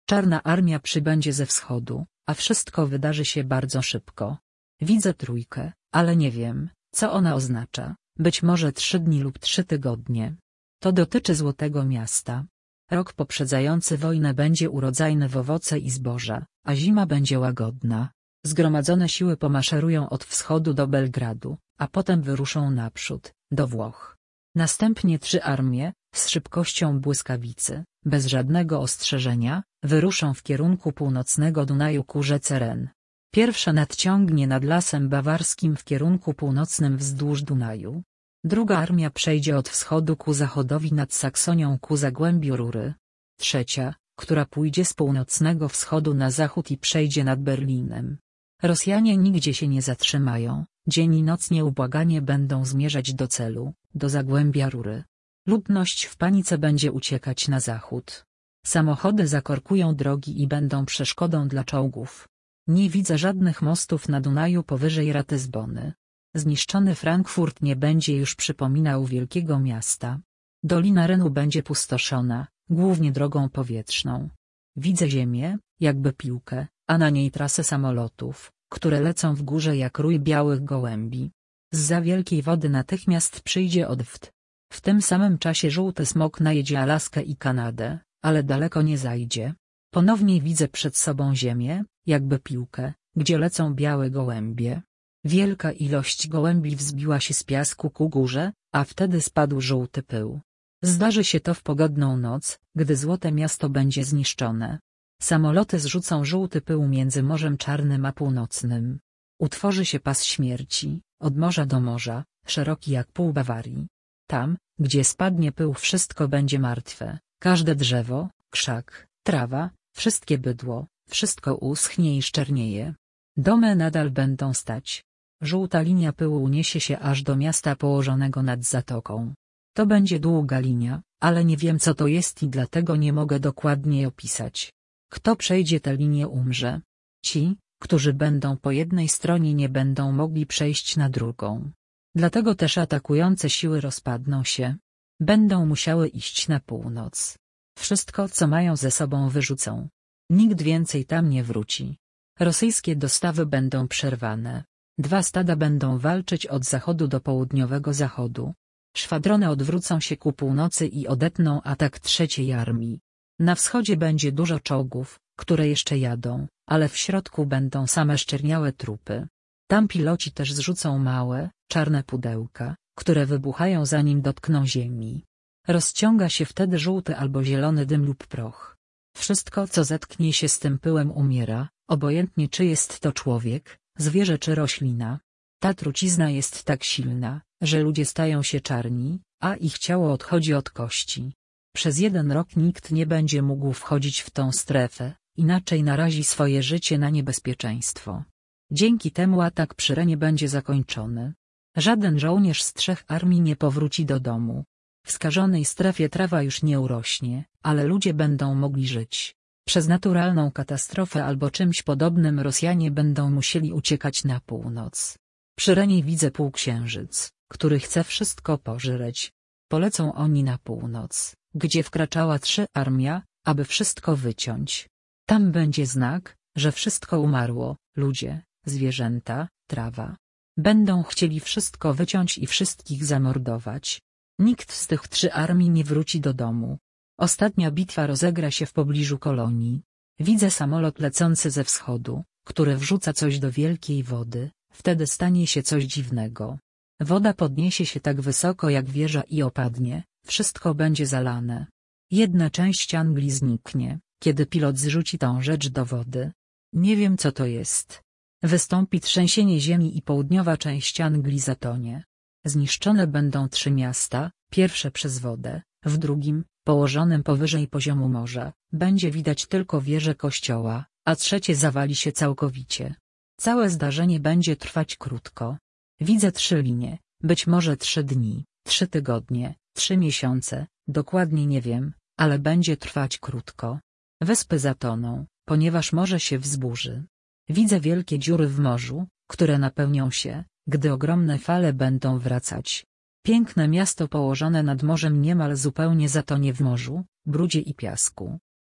Czarna armia przybędzie ze wschodu, a wszystko wydarzy się bardzo szybko. Widzę trójkę, ale nie wiem, co ona oznacza, być może trzy dni lub trzy tygodnie. To dotyczy Złotego Miasta. Rok poprzedzający wojnę będzie urodzajny w owoce i zboża, a zima będzie łagodna. Zgromadzone siły pomaszerują od wschodu do Belgradu, a potem wyruszą naprzód, do Włoch. Następnie trzy armie, z szybkością błyskawicy, bez żadnego ostrzeżenia, wyruszą w kierunku północnego Dunaju ku rzece Ren. Pierwsza nadciągnie nad Lasem Bawarskim w kierunku północnym wzdłuż Dunaju. Druga armia przejdzie od wschodu ku zachodowi nad Saksonią ku zagłębiu Rury. Trzecia, która pójdzie z północnego wschodu na zachód i przejdzie nad Berlinem. Rosjanie nigdzie się nie zatrzymają, dzień i noc nieubłaganie będą zmierzać do celu, do zagłębia Rury. Ludność w panice będzie uciekać na zachód. Samochody zakorkują drogi i będą przeszkodą dla czołgów. Nie widzę żadnych mostów na Dunaju powyżej Ratyzbony. Zniszczony Frankfurt nie będzie już przypominał wielkiego miasta. Dolina Renu będzie pustoszona, głównie drogą powietrzną. Widzę ziemię, jakby piłkę, a na niej trasę samolotów, które lecą w górze jak rój białych gołębi. Zza wielkiej wody natychmiast przyjdzie odwrót. W tym samym czasie żółty smok najedzie Alaskę i Kanadę, ale daleko nie zajdzie. Ponownie widzę przed sobą ziemię, jakby piłkę, gdzie lecą białe gołębie. Wielka ilość gołębi wzbiła się z piasku ku górze, a wtedy spadł żółty pył. Zdarzy się to w pogodną noc, gdy Złote Miasto będzie zniszczone. Samoloty zrzucą żółty pył między Morzem Czarnym a Północnym. Utworzy się pas śmierci, od morza do morza, szeroki jak pół Bawarii. Tam, gdzie spadnie pył, wszystko będzie martwe, każde drzewo, krzak, trawa, wszystkie bydło, wszystko uschnie i szczernieje. Domy nadal będą stać. Żółta linia pyłu uniesie się aż do miasta położonego nad zatoką. To będzie długa linia, ale nie wiem co to jest i dlatego nie mogę dokładnie opisać. Kto przejdzie tę linię, umrze. Ci, którzy będą po jednej stronie, nie będą mogli przejść na drugą. Dlatego też atakujące siły rozpadną się. Będą musiały iść na północ. Wszystko co mają ze sobą wyrzucą. Nikt więcej tam nie wróci. Rosyjskie dostawy będą przerwane. Dwa stada będą walczyć od zachodu do południowego zachodu. Szwadrony odwrócą się ku północy i odetną atak trzeciej armii. Na wschodzie będzie dużo czołgów, które jeszcze jadą, ale w środku będą same szczerniałe trupy. Tam piloci też zrzucą małe, czarne pudełka, które wybuchają zanim dotkną ziemi. Rozciąga się wtedy żółty albo zielony dym lub proch. Wszystko co zetknie się z tym pyłem umiera, obojętnie czy jest to człowiek, zwierzę czy roślina. Ta trucizna jest tak silna, że ludzie stają się czarni, a ich ciało odchodzi od kości. Przez jeden rok nikt nie będzie mógł wchodzić w tą strefę, inaczej narazi swoje życie na niebezpieczeństwo. Dzięki temu atak przy Renie będzie zakończony. Żaden żołnierz z trzech armii nie powróci do domu. W skażonej strefie trawa już nie urośnie, ale ludzie będą mogli żyć. Przez naturalną katastrofę albo czymś podobnym Rosjanie będą musieli uciekać na północ. Przy Renie widzę półksiężyc, który chce wszystko pożreć. Polecą oni na północ, gdzie wkraczała trzy armia, aby wszystko wyciąć. Tam będzie znak, że wszystko umarło, ludzie, zwierzęta, trawa. Będą chcieli wszystko wyciąć i wszystkich zamordować. Nikt z tych trzy armii nie wróci do domu. Ostatnia bitwa rozegra się w pobliżu kolonii. Widzę samolot lecący ze wschodu, który wrzuca coś do wielkiej wody, wtedy stanie się coś dziwnego. Woda podniesie się tak wysoko jak wieża i opadnie, wszystko będzie zalane. Jedna część Anglii zniknie, kiedy pilot zrzuci tą rzecz do wody. Nie wiem co to jest. Wystąpi trzęsienie ziemi i południowa część Anglii zatonie. Zniszczone będą trzy miasta, pierwsze przez wodę, w drugim, położonym powyżej poziomu morza, będzie widać tylko wieżę kościoła, a trzecie zawali się całkowicie. Całe zdarzenie będzie trwać krótko. Widzę trzy linie, być może trzy dni, trzy tygodnie, trzy miesiące, dokładnie nie wiem, ale będzie trwać krótko. Wyspy zatoną, ponieważ morze się wzburzy. Widzę wielkie dziury w morzu, które napełnią się, gdy ogromne fale będą wracać. Piękne miasto położone nad morzem niemal zupełnie zatonie w morzu, brudzie i piasku.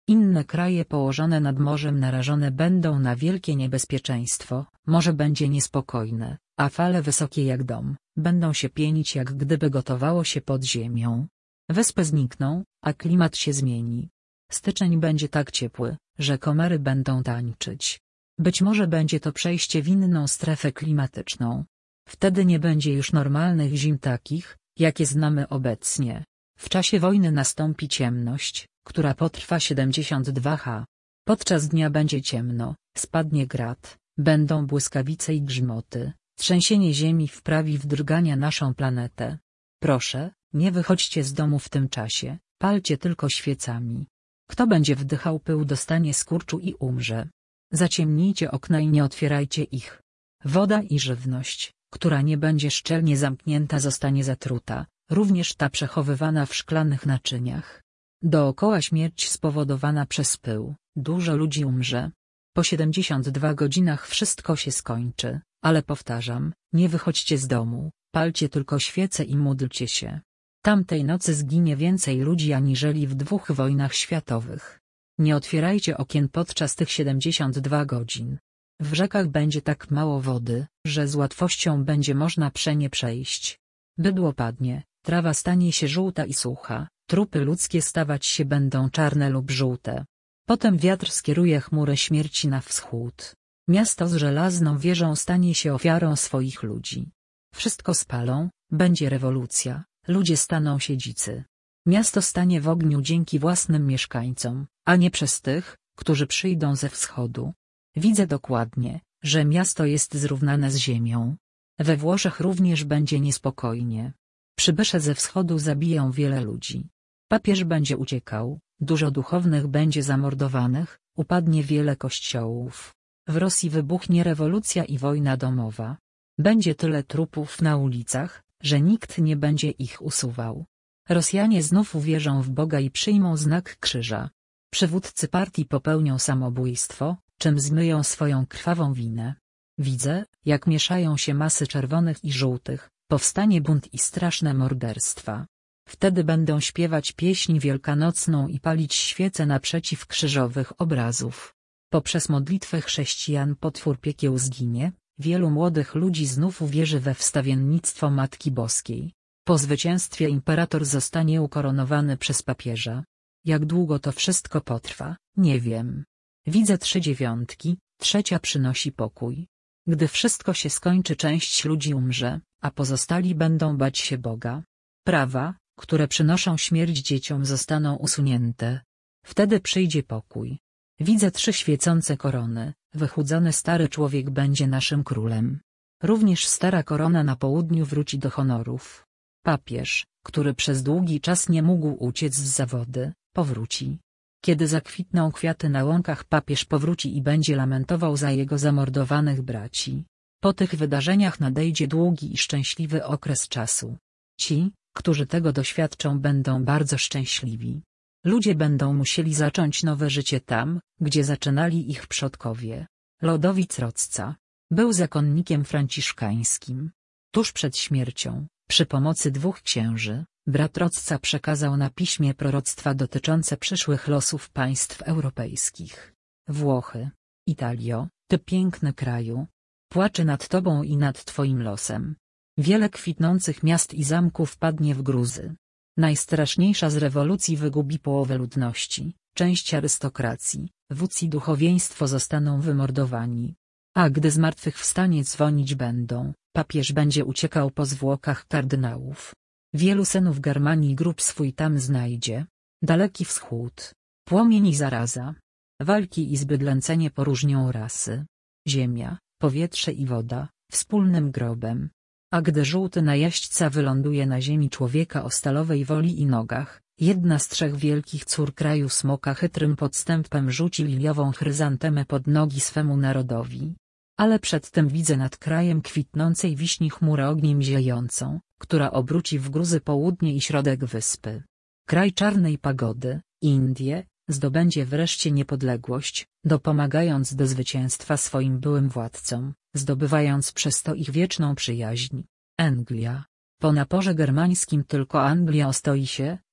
Inne kraje położone nad morzem narażone będą na wielkie niebezpieczeństwo, morze będzie niespokojne, a fale wysokie jak dom, będą się pienić jak gdyby gotowało się pod ziemią. Wyspy znikną, a klimat się zmieni. Styczeń będzie tak ciepły, że komary będą tańczyć. Być może będzie to przejście w inną strefę klimatyczną. Wtedy nie będzie już normalnych zim takich, jakie znamy obecnie. W czasie wojny nastąpi ciemność, która potrwa siedemdziesiąt dwa dni. Podczas dnia będzie ciemno, spadnie grad, będą błyskawice i grzmoty, trzęsienie ziemi wprawi w drgania naszą planetę. Proszę, nie wychodźcie z domu w tym czasie, palcie tylko świecami. Kto będzie wdychał pył, dostanie skurczu i umrze. Zaciemnijcie okna i nie otwierajcie ich. Woda i żywność, która nie będzie szczelnie zamknięta, zostanie zatruta, również ta przechowywana w szklanych naczyniach. Dookoła śmierć spowodowana przez pył, dużo ludzi umrze. Po siedemdziesięciu dwóch godzinach wszystko się skończy, ale powtarzam, nie wychodźcie z domu, palcie tylko świece i módlcie się. Tamtej nocy zginie więcej ludzi aniżeli w dwóch wojnach światowych. Nie otwierajcie okien podczas tych siedemdziesięciu dwóch godzin. W rzekach będzie tak mało wody, że z łatwością będzie można przenie przejść. Bydło padnie, trawa stanie się żółta i sucha, trupy ludzkie stawać się będą czarne lub żółte. Potem wiatr skieruje chmurę śmierci na wschód. Miasto z żelazną wieżą stanie się ofiarą swoich ludzi. Wszystko spalą, będzie rewolucja, ludzie staną się dzicy. Miasto stanie w ogniu dzięki własnym mieszkańcom, a nie przez tych, którzy przyjdą ze wschodu. Widzę dokładnie, że miasto jest zrównane z ziemią. We Włoszech również będzie niespokojnie. Przybysze ze wschodu zabiją wiele ludzi. Papież będzie uciekał, dużo duchownych będzie zamordowanych, upadnie wiele kościołów. W Rosji wybuchnie rewolucja i wojna domowa. Będzie tyle trupów na ulicach, że nikt nie będzie ich usuwał. Rosjanie znów uwierzą w Boga i przyjmą znak krzyża. Przywódcy partii popełnią samobójstwo, czym zmyją swoją krwawą winę. Widzę, jak mieszają się masy czerwonych i żółtych, powstanie bunt i straszne morderstwa. Wtedy będą śpiewać pieśń wielkanocną i palić świece naprzeciw krzyżowych obrazów. Poprzez modlitwę chrześcijan potwór piekieł zginie, wielu młodych ludzi znów uwierzy we wstawiennictwo Matki Boskiej. Po zwycięstwie imperator zostanie ukoronowany przez papieża. Jak długo to wszystko potrwa, nie wiem. Widzę trzy dziewiątki, trzecia przynosi pokój. Gdy wszystko się skończy, część ludzi umrze, a pozostali będą bać się Boga. Prawa, które przynoszą śmierć dzieciom, zostaną usunięte. Wtedy przyjdzie pokój. Widzę trzy świecące korony, wychudzony stary człowiek będzie naszym królem. Również stara korona na południu wróci do honorów. Papież, który przez długi czas nie mógł uciec z zawody, powróci. Kiedy zakwitną kwiaty na łąkach, papież powróci i będzie lamentował za jego zamordowanych braci. Po tych wydarzeniach nadejdzie długi i szczęśliwy okres czasu. Ci, którzy tego doświadczą, będą bardzo szczęśliwi. Ludzie będą musieli zacząć nowe życie tam, gdzie zaczynali ich przodkowie. Lodowicz Rodca był zakonnikiem franciszkańskim. Tuż przed śmiercią, przy pomocy dwóch księży, brat Rodca przekazał na piśmie proroctwa dotyczące przyszłych losów państw europejskich. Włochy, Italio, ty piękny kraju. Płaczę nad tobą i nad twoim losem. Wiele kwitnących miast i zamków padnie w gruzy. Najstraszniejsza z rewolucji wygubi połowę ludności, część arystokracji, wódz i duchowieństwo zostaną wymordowani. A gdy zmartwychwstanie dzwonić będą, papież będzie uciekał po zwłokach kardynałów. Wielu synów Germanii grób swój tam znajdzie. Daleki wschód, płomień i zaraza. Walki i zbydlęcenie poróżnią rasy. Ziemia, powietrze i woda, wspólnym grobem. A gdy żółty najeźdźca wyląduje na ziemi człowieka o stalowej woli i nogach, jedna z trzech wielkich cór kraju smoka chytrym podstępem rzuci liliową chryzantemę pod nogi swemu narodowi. Ale przedtem widzę nad krajem kwitnącej wiśni chmurę ogniem ziejącą, która obróci w gruzy południe i środek wyspy. Kraj czarnej pagody, Indie, zdobędzie wreszcie niepodległość, dopomagając do zwycięstwa swoim byłym władcom, zdobywając przez to ich wieczną przyjaźń. Anglia. Po naporze germańskim tylko Anglia ostoi się,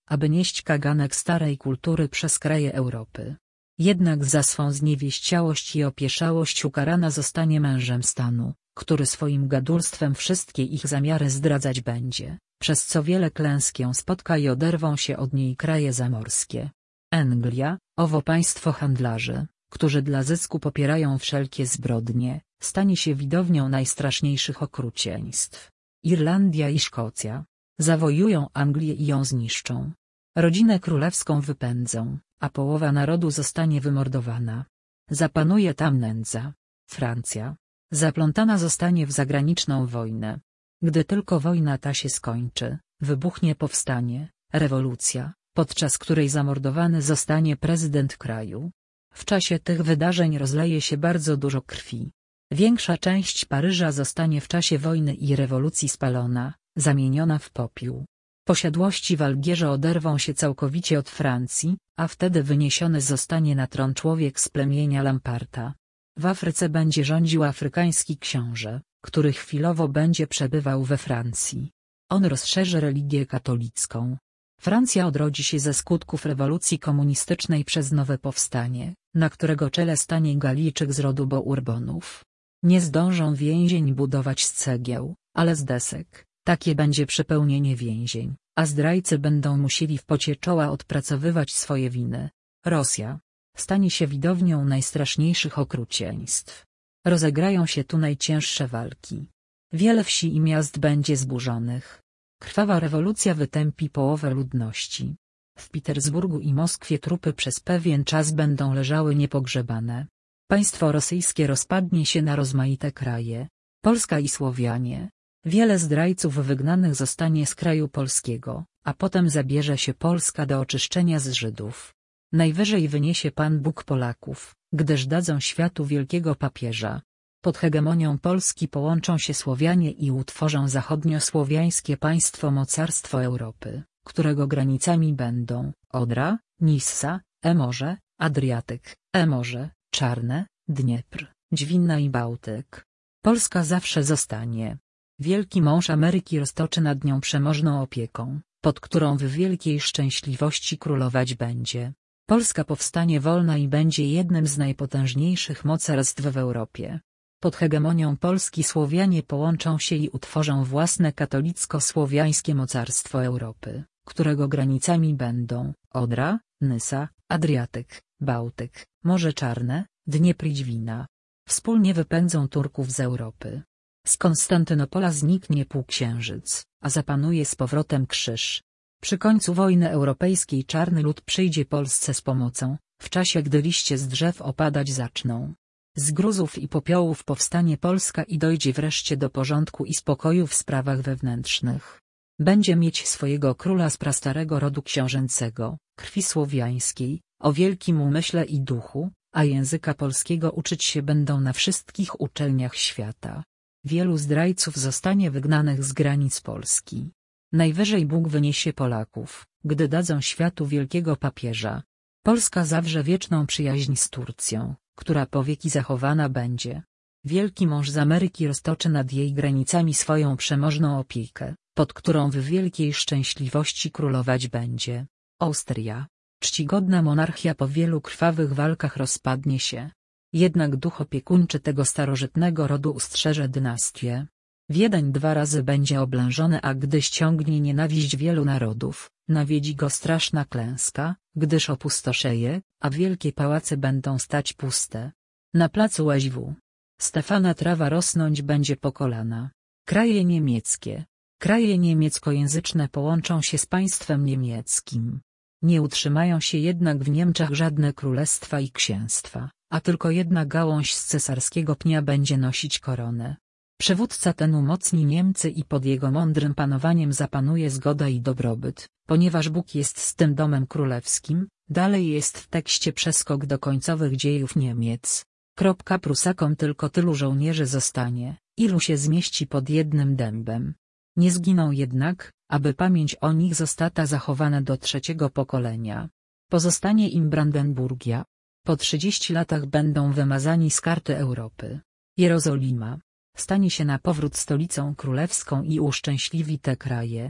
aby nieść kaganek starej kultury przez kraje Europy. Jednak za swą zniewieściałość i opieszałość ukarana zostanie mężem stanu, który swoim gadulstwem wszystkie ich zamiary zdradzać będzie, przez co wiele klęsk ją spotka i oderwą się od niej kraje zamorskie. Anglia, owo państwo handlarzy, którzy dla zysku popierają wszelkie zbrodnie, stanie się widownią najstraszniejszych okrucieństw. Irlandia i Szkocja zawojują Anglię i ją zniszczą. Rodzinę królewską wypędzą, a połowa narodu zostanie wymordowana. Zapanuje tam nędza. Francja zaplątana zostanie w zagraniczną wojnę. Gdy tylko wojna ta się skończy, wybuchnie powstanie, rewolucja, podczas której zamordowany zostanie prezydent kraju. W czasie tych wydarzeń rozleje się bardzo dużo krwi. Większa część Paryża zostanie w czasie wojny i rewolucji spalona, zamieniona w popiół. Posiadłości w Algierze oderwą się całkowicie od Francji, a wtedy wyniesiony zostanie na tron człowiek z plemienia Lamparta. W Afryce będzie rządził afrykański książę, który chwilowo będzie przebywał we Francji. On rozszerzy religię katolicką. Francja odrodzi się ze skutków rewolucji komunistycznej przez nowe powstanie, na którego czele stanie Galijczyk z rodu Bourbonów. Nie zdążą więzień budować z cegieł, ale z desek. Takie będzie przepełnienie więzień, a zdrajcy będą musieli w pocie czoła odpracowywać swoje winy. Rosja stanie się widownią najstraszniejszych okrucieństw. Rozegrają się tu najcięższe walki. Wiele wsi i miast będzie zburzonych. Krwawa rewolucja wytępi połowę ludności. W Petersburgu i Moskwie trupy przez pewien czas będą leżały niepogrzebane. Państwo rosyjskie rozpadnie się na rozmaite kraje. Polska i Słowianie. Wiele zdrajców wygnanych zostanie z kraju polskiego, a potem zabierze się Polska do oczyszczenia z Żydów. Najwyżej wyniesie Pan Bóg Polaków, gdyż dadzą światu wielkiego papieża. Pod hegemonią Polski połączą się Słowianie i utworzą zachodniosłowiańskie państwo mocarstwo Europy, którego granicami będą Odra, Nissa, E-Morze, Adriatyk, E-Morze, Czarne, Dniepr, Dwina i Bałtyk. Polska zawsze zostanie. Wielki mąż Ameryki roztoczy nad nią przemożną opieką, pod którą w wielkiej szczęśliwości królować będzie. Polska powstanie wolna i będzie jednym z najpotężniejszych mocarstw w Europie. Pod hegemonią Polski Słowianie połączą się i utworzą własne katolicko-słowiańskie mocarstwo Europy, którego granicami będą Odra, Nysa, Adriatyk, Bałtyk, Morze Czarne, Dniepr i Dwina. Wspólnie wypędzą Turków z Europy. Z Konstantynopola zniknie półksiężyc, a zapanuje z powrotem krzyż. Przy końcu wojny europejskiej czarny lud przyjdzie Polsce z pomocą, w czasie gdy liście z drzew opadać zaczną. Z gruzów i popiołów powstanie Polska i dojdzie wreszcie do porządku i spokoju w sprawach wewnętrznych. Będzie mieć swojego króla z prastarego rodu książęcego, krwi słowiańskiej, o wielkim umyśle i duchu, a języka polskiego uczyć się będą na wszystkich uczelniach świata. Wielu zdrajców zostanie wygnanych z granic Polski. Najwyżej Bóg wyniesie Polaków, gdy dadzą światu wielkiego papieża. Polska zawrze wieczną przyjaźń z Turcją, która po wieki zachowana będzie. Wielki mąż z Ameryki roztoczy nad jej granicami swoją przemożną opiekę, pod którą w wielkiej szczęśliwości królować będzie. Austria. Czcigodna monarchia po wielu krwawych walkach rozpadnie się. Jednak duch opiekuńczy tego starożytnego rodu ustrzeże dynastię. Wiedeń dwa razy będzie oblężony, a gdy ściągnie nienawiść wielu narodów, nawiedzi go straszna klęska, gdyż opustoszeje, a wielkie pałace będą stać puste. Na placu Łeźwu Stefana trawa rosnąć będzie po kolana. Kraje niemieckie. Kraje niemieckojęzyczne połączą się z państwem niemieckim. Nie utrzymają się jednak w Niemczech żadne królestwa i księstwa, a tylko jedna gałąź z cesarskiego pnia będzie nosić koronę. Przywódca ten umocni Niemcy i pod jego mądrym panowaniem zapanuje zgoda i dobrobyt, ponieważ Bóg jest z tym domem królewskim. Dalej jest w tekście przeskok do końcowych dziejów Niemiec. Kropka Prusakom tylko tylu żołnierzy zostanie, ilu się zmieści pod jednym dębem. Nie zginą jednak, aby pamięć o nich została zachowana do trzeciego pokolenia. Pozostanie im Brandenburgia. Po trzydziestu latach będą wymazani z karty Europy. Jerozolima stanie się na powrót stolicą królewską i uszczęśliwi te kraje.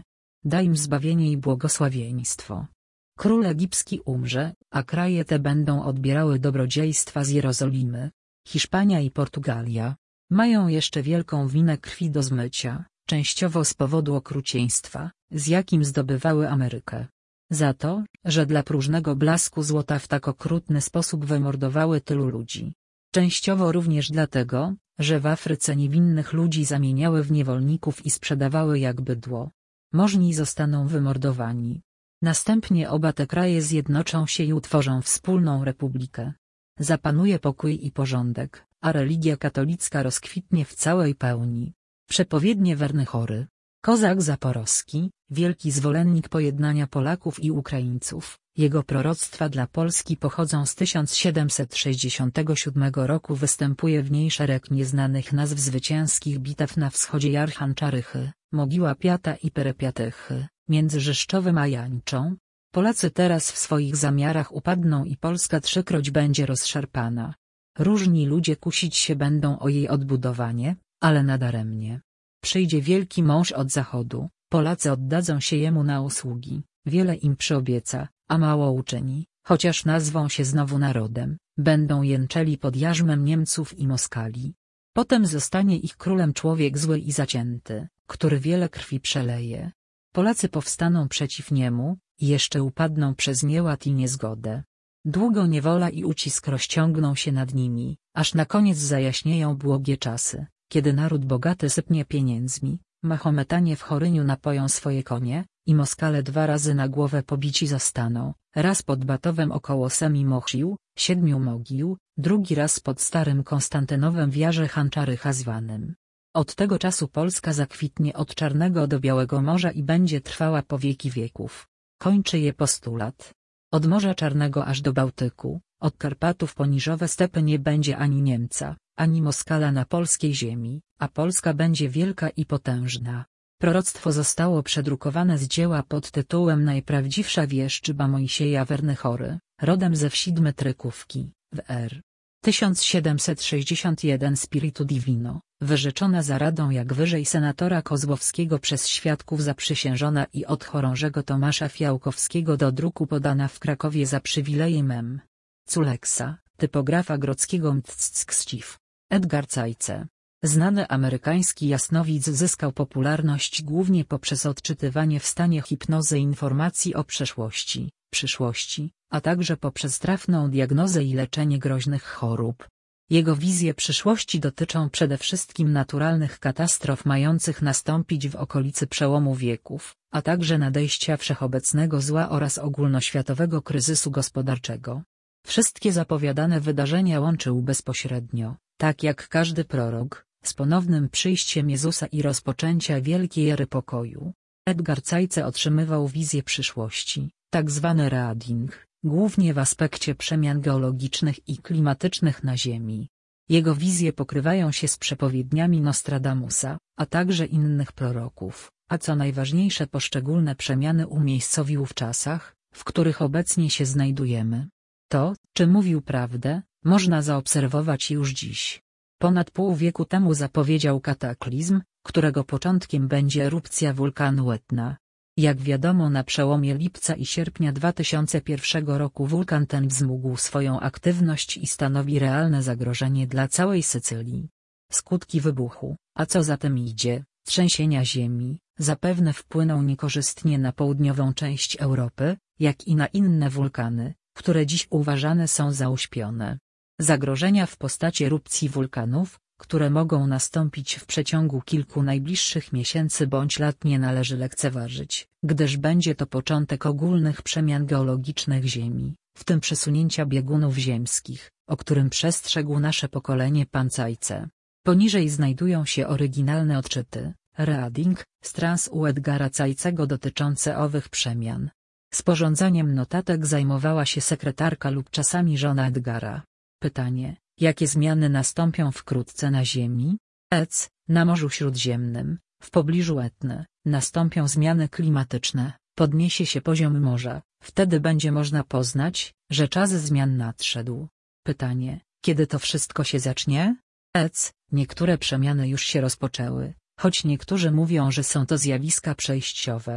Daj im zbawienie i błogosławieństwo. Król egipski umrze, a kraje te będą odbierały dobrodziejstwa z Jerozolimy. Hiszpania i Portugalia mają jeszcze wielką winę krwi do zmycia, częściowo z powodu okrucieństwa, z jakim zdobywały Amerykę. Za to, że dla próżnego blasku złota w tak okrutny sposób wymordowały tylu ludzi. Częściowo również dlatego, że w Afryce niewinnych ludzi zamieniały w niewolników i sprzedawały jak bydło. Możni zostaną wymordowani. Następnie oba te kraje zjednoczą się i utworzą wspólną republikę. Zapanuje pokój i porządek, a religia katolicka rozkwitnie w całej pełni. Przepowiednie Wernechory. Kozak Zaporowski, wielki zwolennik pojednania Polaków i Ukraińców, jego proroctwa dla Polski pochodzą z tysiąc siedemset sześćdziesiątego siódmego roku. Występuje w niej szereg nieznanych nazw zwycięskich bitew na wschodzie Jarchanczarychy, Mogiła Piata i Perepiatychy, między Rzeszczowem a Jańczą. Polacy teraz w swoich zamiarach upadną i Polska trzykroć będzie rozszarpana. Różni ludzie kusić się będą o jej odbudowanie, ale nadaremnie. Przyjdzie wielki mąż od zachodu, Polacy oddadzą się jemu na usługi, wiele im przyobieca, a mało uczyni, chociaż nazwą się znowu narodem, będą jęczeli pod jarzmem Niemców i Moskali. Potem zostanie ich królem człowiek zły i zacięty, który wiele krwi przeleje. Polacy powstaną przeciw niemu, i jeszcze upadną przez nieład i niezgodę. Długo niewola i ucisk rozciągną się nad nimi, aż na koniec zajaśnieją błogie czasy, kiedy naród bogaty sypnie pieniędzmi, Mahometanie w Choryniu napoją swoje konie, i Moskale dwa razy na głowę pobici zostaną, raz pod Batowem około Semi Mochił, Siedmiu Mogił, drugi raz pod Starym Konstantynowem w Jarze Hanczarycha zwanym. Od tego czasu Polska zakwitnie od Czarnego do Białego Morza i będzie trwała po wieki wieków. Kończy je postulat. Od Morza Czarnego aż do Bałtyku, od Karpatów po niżowe stepy nie będzie ani Niemca, ani Moskala na polskiej ziemi, a Polska będzie wielka i potężna. Proroctwo zostało przedrukowane z dzieła pod tytułem Najprawdziwsza wieszczyba Mojsieja Wernechory, rodem ze wsi Dmytrykówki, w R. tysiąc siedemset sześćdziesiąt jeden Spiritu Divino, wyrzeczona za radą jak wyżej senatora Kozłowskiego przez świadków zaprzysiężona i od chorążego Tomasza Fiałkowskiego do druku podana w Krakowie za przywilejem M. Culeksa, typografa grodzkiego Mtckszciw. Edgar Cajce. Znany amerykański jasnowidz zyskał popularność głównie poprzez odczytywanie w stanie hipnozy informacji o przeszłości, przyszłości, a także poprzez trafną diagnozę i leczenie groźnych chorób. Jego wizje przyszłości dotyczą przede wszystkim naturalnych katastrof mających nastąpić w okolicy przełomu wieków, a także nadejścia wszechobecnego zła oraz ogólnoświatowego kryzysu gospodarczego. Wszystkie zapowiadane wydarzenia łączył bezpośrednio, tak jak każdy prorok, z ponownym przyjściem Jezusa i rozpoczęcia wielkiej ery pokoju. Edgar Cajce otrzymywał wizję przyszłości, tak zwany reading, głównie w aspekcie przemian geologicznych i klimatycznych na Ziemi. Jego wizje pokrywają się z przepowiedniami Nostradamusa, a także innych proroków, a co najważniejsze poszczególne przemiany umiejscowił w czasach, w których obecnie się znajdujemy. To, czy mówił prawdę, można zaobserwować już dziś. Ponad pół wieku temu zapowiedział kataklizm, którego początkiem będzie erupcja wulkanu Etna. Jak wiadomo, na przełomie lipca i sierpnia dwa tysiące pierwszego roku wulkan ten wzmógł swoją aktywność i stanowi realne zagrożenie dla całej Sycylii. Skutki wybuchu, a co za tym idzie, trzęsienia ziemi, zapewne wpłyną niekorzystnie na południową część Europy, jak i na inne wulkany, które dziś uważane są za uśpione. Zagrożenia w postaci erupcji wulkanów, które mogą nastąpić w przeciągu kilku najbliższych miesięcy bądź lat, nie należy lekceważyć, gdyż będzie to początek ogólnych przemian geologicznych Ziemi, w tym przesunięcia biegunów ziemskich, o którym przestrzegł nasze pokolenie pan Cajce. Poniżej znajdują się oryginalne odczyty, reading, z trans u Edgara Cajcego dotyczące owych przemian. Sporządzaniem notatek zajmowała się sekretarka lub czasami żona Edgara. Pytanie, jakie zmiany nastąpią wkrótce na Ziemi? Ec, na Morzu Śródziemnym, w pobliżu Etny, nastąpią zmiany klimatyczne, podniesie się poziom morza, wtedy będzie można poznać, że czas zmian nadszedł. Pytanie, kiedy to wszystko się zacznie? Ec, niektóre przemiany już się rozpoczęły, choć niektórzy mówią, że są to zjawiska przejściowe.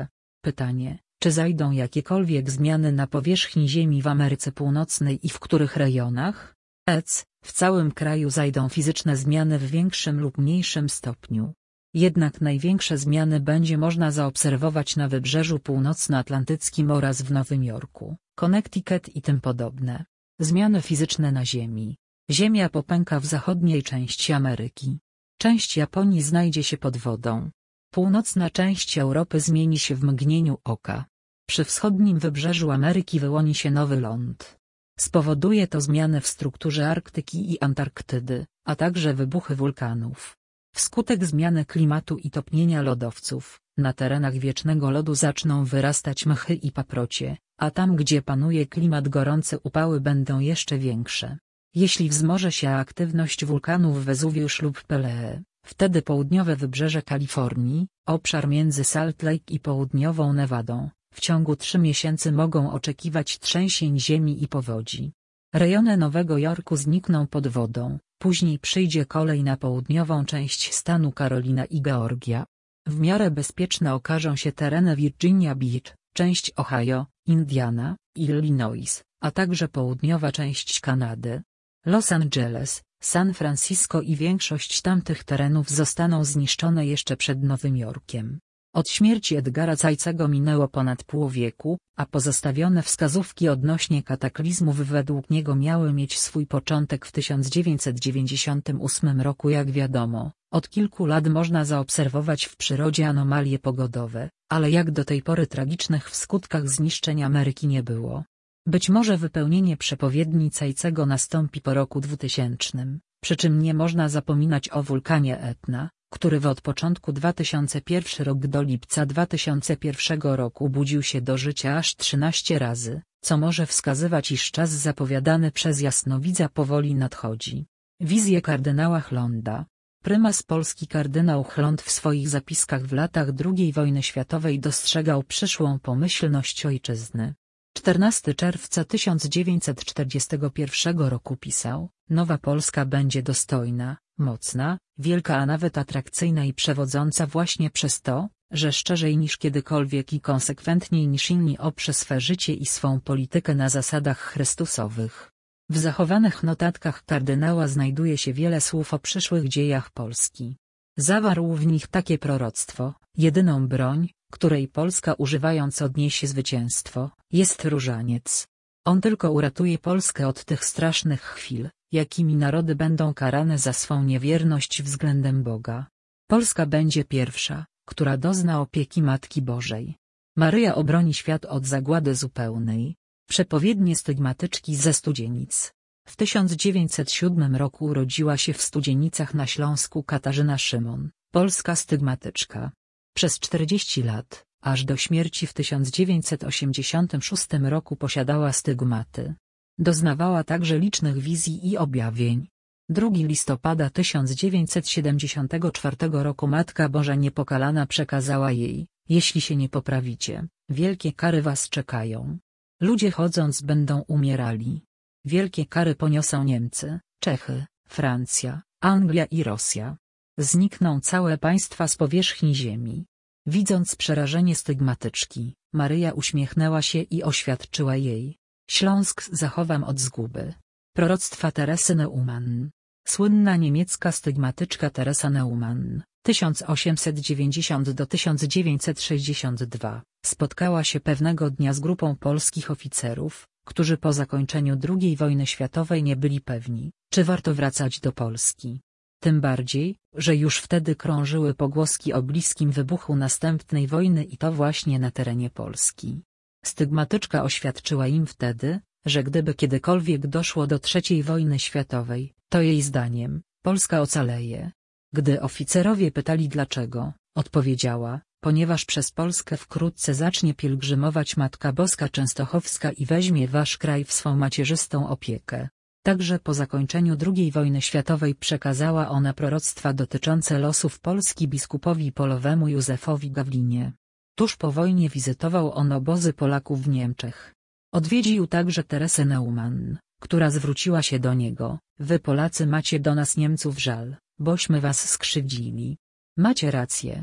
Pytanie, czy zajdą jakiekolwiek zmiany na powierzchni Ziemi w Ameryce Północnej i w których rejonach? Ec, w całym kraju zajdą fizyczne zmiany w większym lub mniejszym stopniu. Jednak największe zmiany będzie można zaobserwować na Wybrzeżu Północnoatlantyckim oraz w Nowym Jorku, Connecticut i tym podobne. Zmiany fizyczne na Ziemi. Ziemia popęka w zachodniej części Ameryki. Część Japonii znajdzie się pod wodą. Północna część Europy zmieni się w mgnieniu oka. Przy wschodnim wybrzeżu Ameryki wyłoni się nowy ląd. Spowoduje to zmiany w strukturze Arktyki i Antarktydy, a także wybuchy wulkanów. Wskutek zmiany klimatu i topnienia lodowców, na terenach wiecznego lodu zaczną wyrastać mchy i paprocie, a tam gdzie panuje klimat gorący upały będą jeszcze większe. Jeśli wzmoże się aktywność wulkanów Wezuwiusz lub Pelee, wtedy południowe wybrzeże Kalifornii, obszar między Salt Lake i południową Nevadą, w ciągu trzech miesięcy mogą oczekiwać trzęsień ziemi i powodzi. Rejony Nowego Jorku znikną pod wodą, później przyjdzie kolej na południową część stanu Karolina i Georgia. W miarę bezpieczne okażą się tereny Virginia Beach, część Ohio, Indiana, Illinois, a także południowa część Kanady. Los Angeles, San Francisco i większość tamtych terenów zostaną zniszczone jeszcze przed Nowym Jorkiem. Od śmierci Edgara Caycego minęło ponad pół wieku, a pozostawione wskazówki odnośnie kataklizmów według niego miały mieć swój początek w tysiąc dziewięćset dziewięćdziesiątym ósmym roku. Jak wiadomo, od kilku lat można zaobserwować w przyrodzie anomalie pogodowe, ale jak do tej pory tragicznych w skutkach zniszczeń Ameryki nie było. Być może wypełnienie przepowiedni Caycego nastąpi po roku dwutysięcznym, przy czym nie można zapominać o wulkanie Etna, który od początku dwa tysiące pierwszego roku do lipca dwa tysiące pierwszego roku budził się do życia aż trzynaście razy, co może wskazywać, iż czas zapowiadany przez jasnowidza powoli nadchodzi. Wizje kardynała Chlonda. Prymas polski kardynał Chlond w swoich zapiskach w latach drugiej wojny światowej dostrzegał przyszłą pomyślność ojczyzny. czternastego czerwca tysiąc dziewięćset czterdziestego pierwszego roku pisał: Nowa Polska będzie dostojna, mocna, wielka, a nawet atrakcyjna i przewodząca właśnie przez to, że szczerzej niż kiedykolwiek i konsekwentniej niż inni oprze swe życie i swą politykę na zasadach chrystusowych. W zachowanych notatkach kardynała znajduje się wiele słów o przyszłych dziejach Polski. Zawarł w nich takie proroctwo: jedyną broń, której Polska używając odniesie zwycięstwo, jest różaniec. On tylko uratuje Polskę od tych strasznych chwil, jakimi narody będą karane za swą niewierność względem Boga. Polska będzie pierwsza, która dozna opieki Matki Bożej. Maryja obroni świat od zagłady zupełnej. Przepowiednie stygmatyczki ze Studzienic. W tysiąc dziewięćset siódmym roku urodziła się w Studzienicach na Śląsku Katarzyna Szymon, polska stygmatyczka. Przez czterdzieści lat, aż do śmierci w tysiąc dziewięćset osiemdziesiątym szóstym roku posiadała stygmaty. Doznawała także licznych wizji i objawień. drugiego listopada tysiąc dziewięćset siedemdziesiątego czwartego roku Matka Boża Niepokalana przekazała jej: jeśli się nie poprawicie, wielkie kary was czekają. Ludzie chodząc będą umierali. Wielkie kary poniosą Niemcy, Czechy, Francja, Anglia i Rosja. Znikną całe państwa z powierzchni ziemi. Widząc przerażenie stygmatyczki, Maryja uśmiechnęła się i oświadczyła jej: Śląsk zachowam od zguby. Proroctwa Teresy Neumann. Słynna niemiecka stygmatyczka Teresa Neumann, tysiąc osiemset dziewięćdziesiąty do tysiąc dziewięćset sześćdziesiątego drugiego, spotkała się pewnego dnia z grupą polskich oficerów, którzy po zakończeniu drugiej wojny światowej nie byli pewni, czy warto wracać do Polski. Tym bardziej, że już wtedy krążyły pogłoski o bliskim wybuchu następnej wojny i to właśnie na terenie Polski. Stygmatyczka oświadczyła im wtedy, że gdyby kiedykolwiek doszło do trzeciej wojny światowej, to jej zdaniem, Polska ocaleje. Gdy oficerowie pytali dlaczego, odpowiedziała: ponieważ przez Polskę wkrótce zacznie pielgrzymować Matka Boska Częstochowska i weźmie wasz kraj w swą macierzystą opiekę. Także po zakończeniu drugiej wojny światowej przekazała ona proroctwa dotyczące losów Polski biskupowi polowemu Józefowi Gawlinie. Tuż po wojnie wizytował on obozy Polaków w Niemczech. Odwiedził także Teresę Neumann, która zwróciła się do niego: wy Polacy macie do nas Niemców żal, bośmy was skrzywdzili. Macie rację.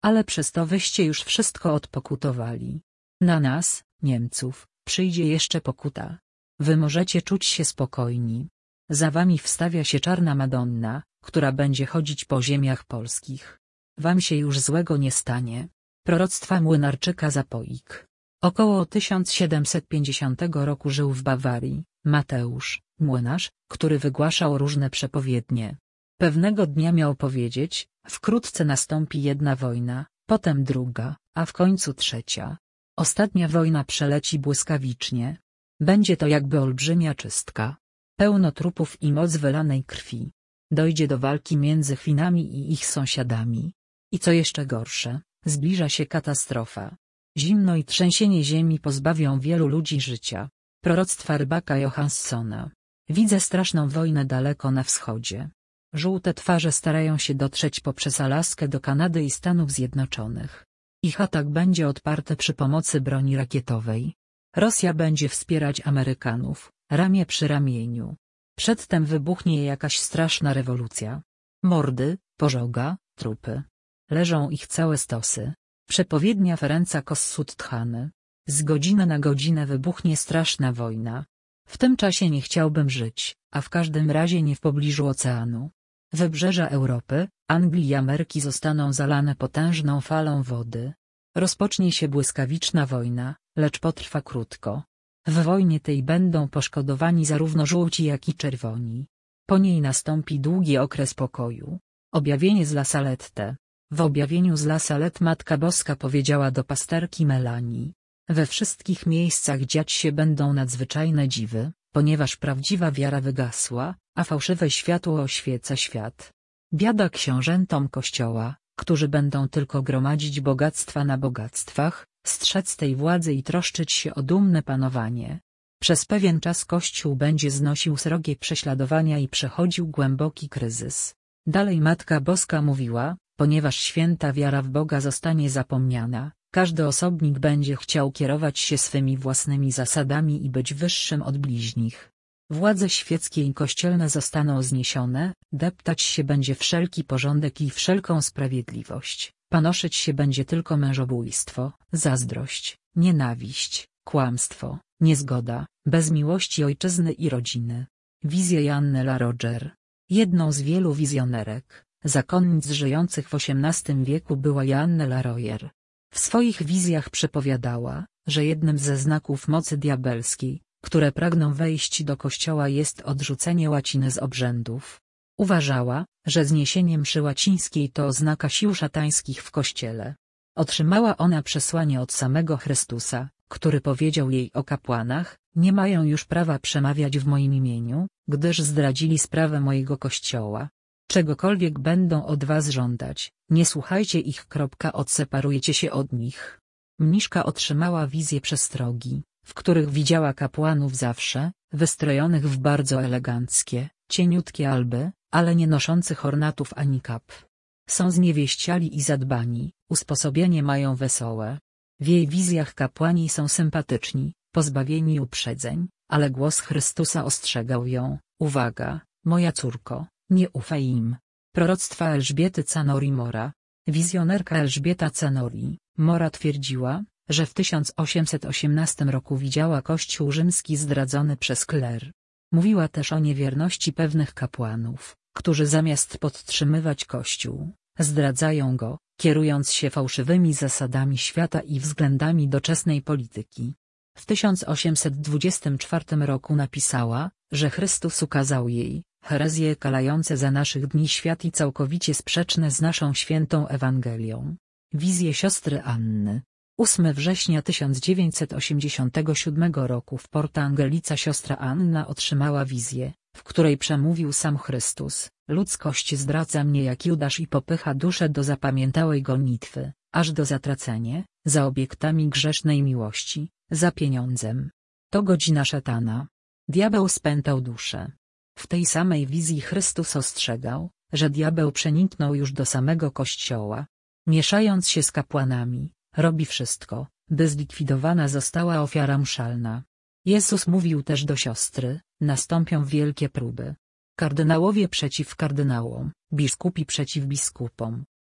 Ale przez to wyście już wszystko odpokutowali. Na nas, Niemców, przyjdzie jeszcze pokuta. Wy możecie czuć się spokojni. Za wami wstawia się czarna Madonna, która będzie chodzić po ziemiach polskich. Wam się już złego nie stanie. Proroctwa Młynarczyka Zapoik. Około tysiąc siedemset pięćdziesiątego roku żył w Bawarii Mateusz, młynarz, który wygłaszał różne przepowiednie. Pewnego dnia miał powiedzieć: wkrótce nastąpi jedna wojna, potem druga, a w końcu trzecia. Ostatnia wojna przeleci błyskawicznie. Będzie to jakby olbrzymia czystka. Pełno trupów i moc wylanej krwi. Dojdzie do walki między Chinami i ich sąsiadami. I co jeszcze gorsze, zbliża się katastrofa. Zimno i trzęsienie ziemi pozbawią wielu ludzi życia. Proroctwa rybaka Johanssona. Widzę straszną wojnę daleko na wschodzie. Żółte twarze starają się dotrzeć poprzez Alaskę do Kanady i Stanów Zjednoczonych. Ich atak będzie odparty przy pomocy broni rakietowej. Rosja będzie wspierać Amerykanów, ramię przy ramieniu. Przedtem wybuchnie jakaś straszna rewolucja. Mordy, pożoga, trupy. Leżą ich całe stosy. Przepowiednia Ferenca Kossuth-Tchany. Z godziny na godzinę wybuchnie straszna wojna. W tym czasie nie chciałbym żyć, a w każdym razie nie w pobliżu oceanu. Wybrzeża Europy, Anglii i Ameryki zostaną zalane potężną falą wody. Rozpocznie się błyskawiczna wojna, lecz potrwa krótko. W wojnie tej będą poszkodowani zarówno żółci jak i czerwoni. Po niej nastąpi długi okres pokoju. Objawienie z La Salette. W objawieniu z La Salette Matka Boska powiedziała do pasterki Melanii: we wszystkich miejscach dziać się będą nadzwyczajne dziwy, ponieważ prawdziwa wiara wygasła, a fałszywe światło oświeca świat. Biada książętom Kościoła, którzy będą tylko gromadzić bogactwa na bogactwach, strzec tej władzy i troszczyć się o dumne panowanie. Przez pewien czas Kościół będzie znosił srogie prześladowania i przechodził głęboki kryzys. Dalej Matka Boska mówiła: ponieważ święta wiara w Boga zostanie zapomniana, każdy osobnik będzie chciał kierować się swymi własnymi zasadami i być wyższym od bliźnich. Władze świeckie i kościelne zostaną zniesione, deptać się będzie wszelki porządek i wszelką sprawiedliwość, panoszyć się będzie tylko mężobójstwo, zazdrość, nienawiść, kłamstwo, niezgoda, bez miłości ojczyzny i rodziny. Wizje Joanny La Roger. Jedną z wielu wizjonerek, zakonnic żyjących w osiemnastym wieku była Joanna La Royer. W swoich wizjach przepowiadała, że jednym ze znaków mocy diabelskiej, które pragną wejść do kościoła, jest odrzucenie łaciny z obrzędów. Uważała, że zniesienie mszy łacińskiej to oznaka sił szatańskich w kościele. Otrzymała ona przesłanie od samego Chrystusa, który powiedział jej o kapłanach: nie mają już prawa przemawiać w moim imieniu, gdyż zdradzili sprawę mojego kościoła. Czegokolwiek będą od was żądać, nie słuchajcie ich. Odseparujecie się od nich. Mniszka otrzymała wizję przestrogi, w których widziała kapłanów zawsze, wystrojonych w bardzo eleganckie, cieniutkie alby, ale nie noszących ornatów ani kap. Są zniewieściali i zadbani, usposobienie mają wesołe. W jej wizjach kapłani są sympatyczni, pozbawieni uprzedzeń, ale głos Chrystusa ostrzegał ją: uwaga, moja córko, nie ufaj im. Proroctwa Elżbiety Canori-Mora. Wizjonerka Elżbieta Canori-Mora twierdziła, że w tysiąc osiemset osiemnastym roku widziała Kościół rzymski zdradzony przez kler. Mówiła też o niewierności pewnych kapłanów, którzy zamiast podtrzymywać Kościół, zdradzają go, kierując się fałszywymi zasadami świata i względami doczesnej polityki. W tysiąc osiemset dwudziestym czwartym roku napisała, że Chrystus ukazał jej herezje kalające za naszych dni świat i całkowicie sprzeczne z naszą świętą Ewangelią. Wizje siostry Anny. ósmego września tysiąc dziewięćset osiemdziesiątego siódmego roku w Porta Angelica siostra Anna otrzymała wizję, w której przemówił sam Chrystus: ludzkość zdradza mnie jak Judasz i popycha duszę do zapamiętałej gonitwy, aż do zatracenia, za obiektami grzesznej miłości, za pieniądzem. To godzina szatana. Diabeł spętał duszę. W tej samej wizji Chrystus ostrzegał, że diabeł przeniknął już do samego Kościoła. Mieszając się z kapłanami, robi wszystko, by zlikwidowana została ofiara mszalna. Jezus mówił też do siostry: nastąpią wielkie próby. Kardynałowie przeciw kardynałom, biskupi przeciw biskupom.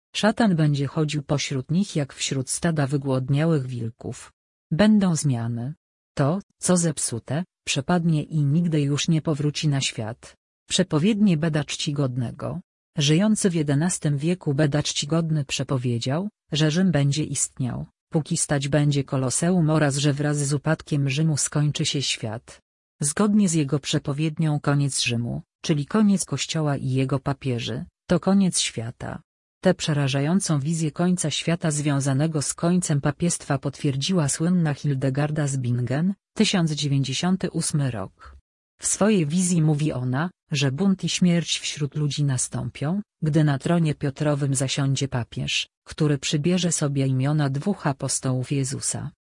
Szatan będzie chodził pośród nich jak wśród stada wygłodniałych wilków. Będą zmiany. To, co zepsute, przepadnie i nigdy już nie powróci na świat. Przepowiednie Beda Czcigodnego. Żyjący w jedenastym wieku Beda Czcigodny przepowiedział, że Rzym będzie istniał, póki stać będzie Koloseum oraz że wraz z upadkiem Rzymu skończy się świat. Zgodnie z jego przepowiednią koniec Rzymu, czyli koniec Kościoła i jego papieży, to koniec świata. Tę przerażającą wizję końca świata związanego z końcem papiestwa potwierdziła słynna Hildegarda z Bingen, tysiąc dziewięćdziesiąty ósmy rok. W swojej wizji mówi ona, że bunt i śmierć wśród ludzi nastąpią, gdy na tronie Piotrowym zasiądzie papież, który przybierze sobie imiona dwóch apostołów Jezusa.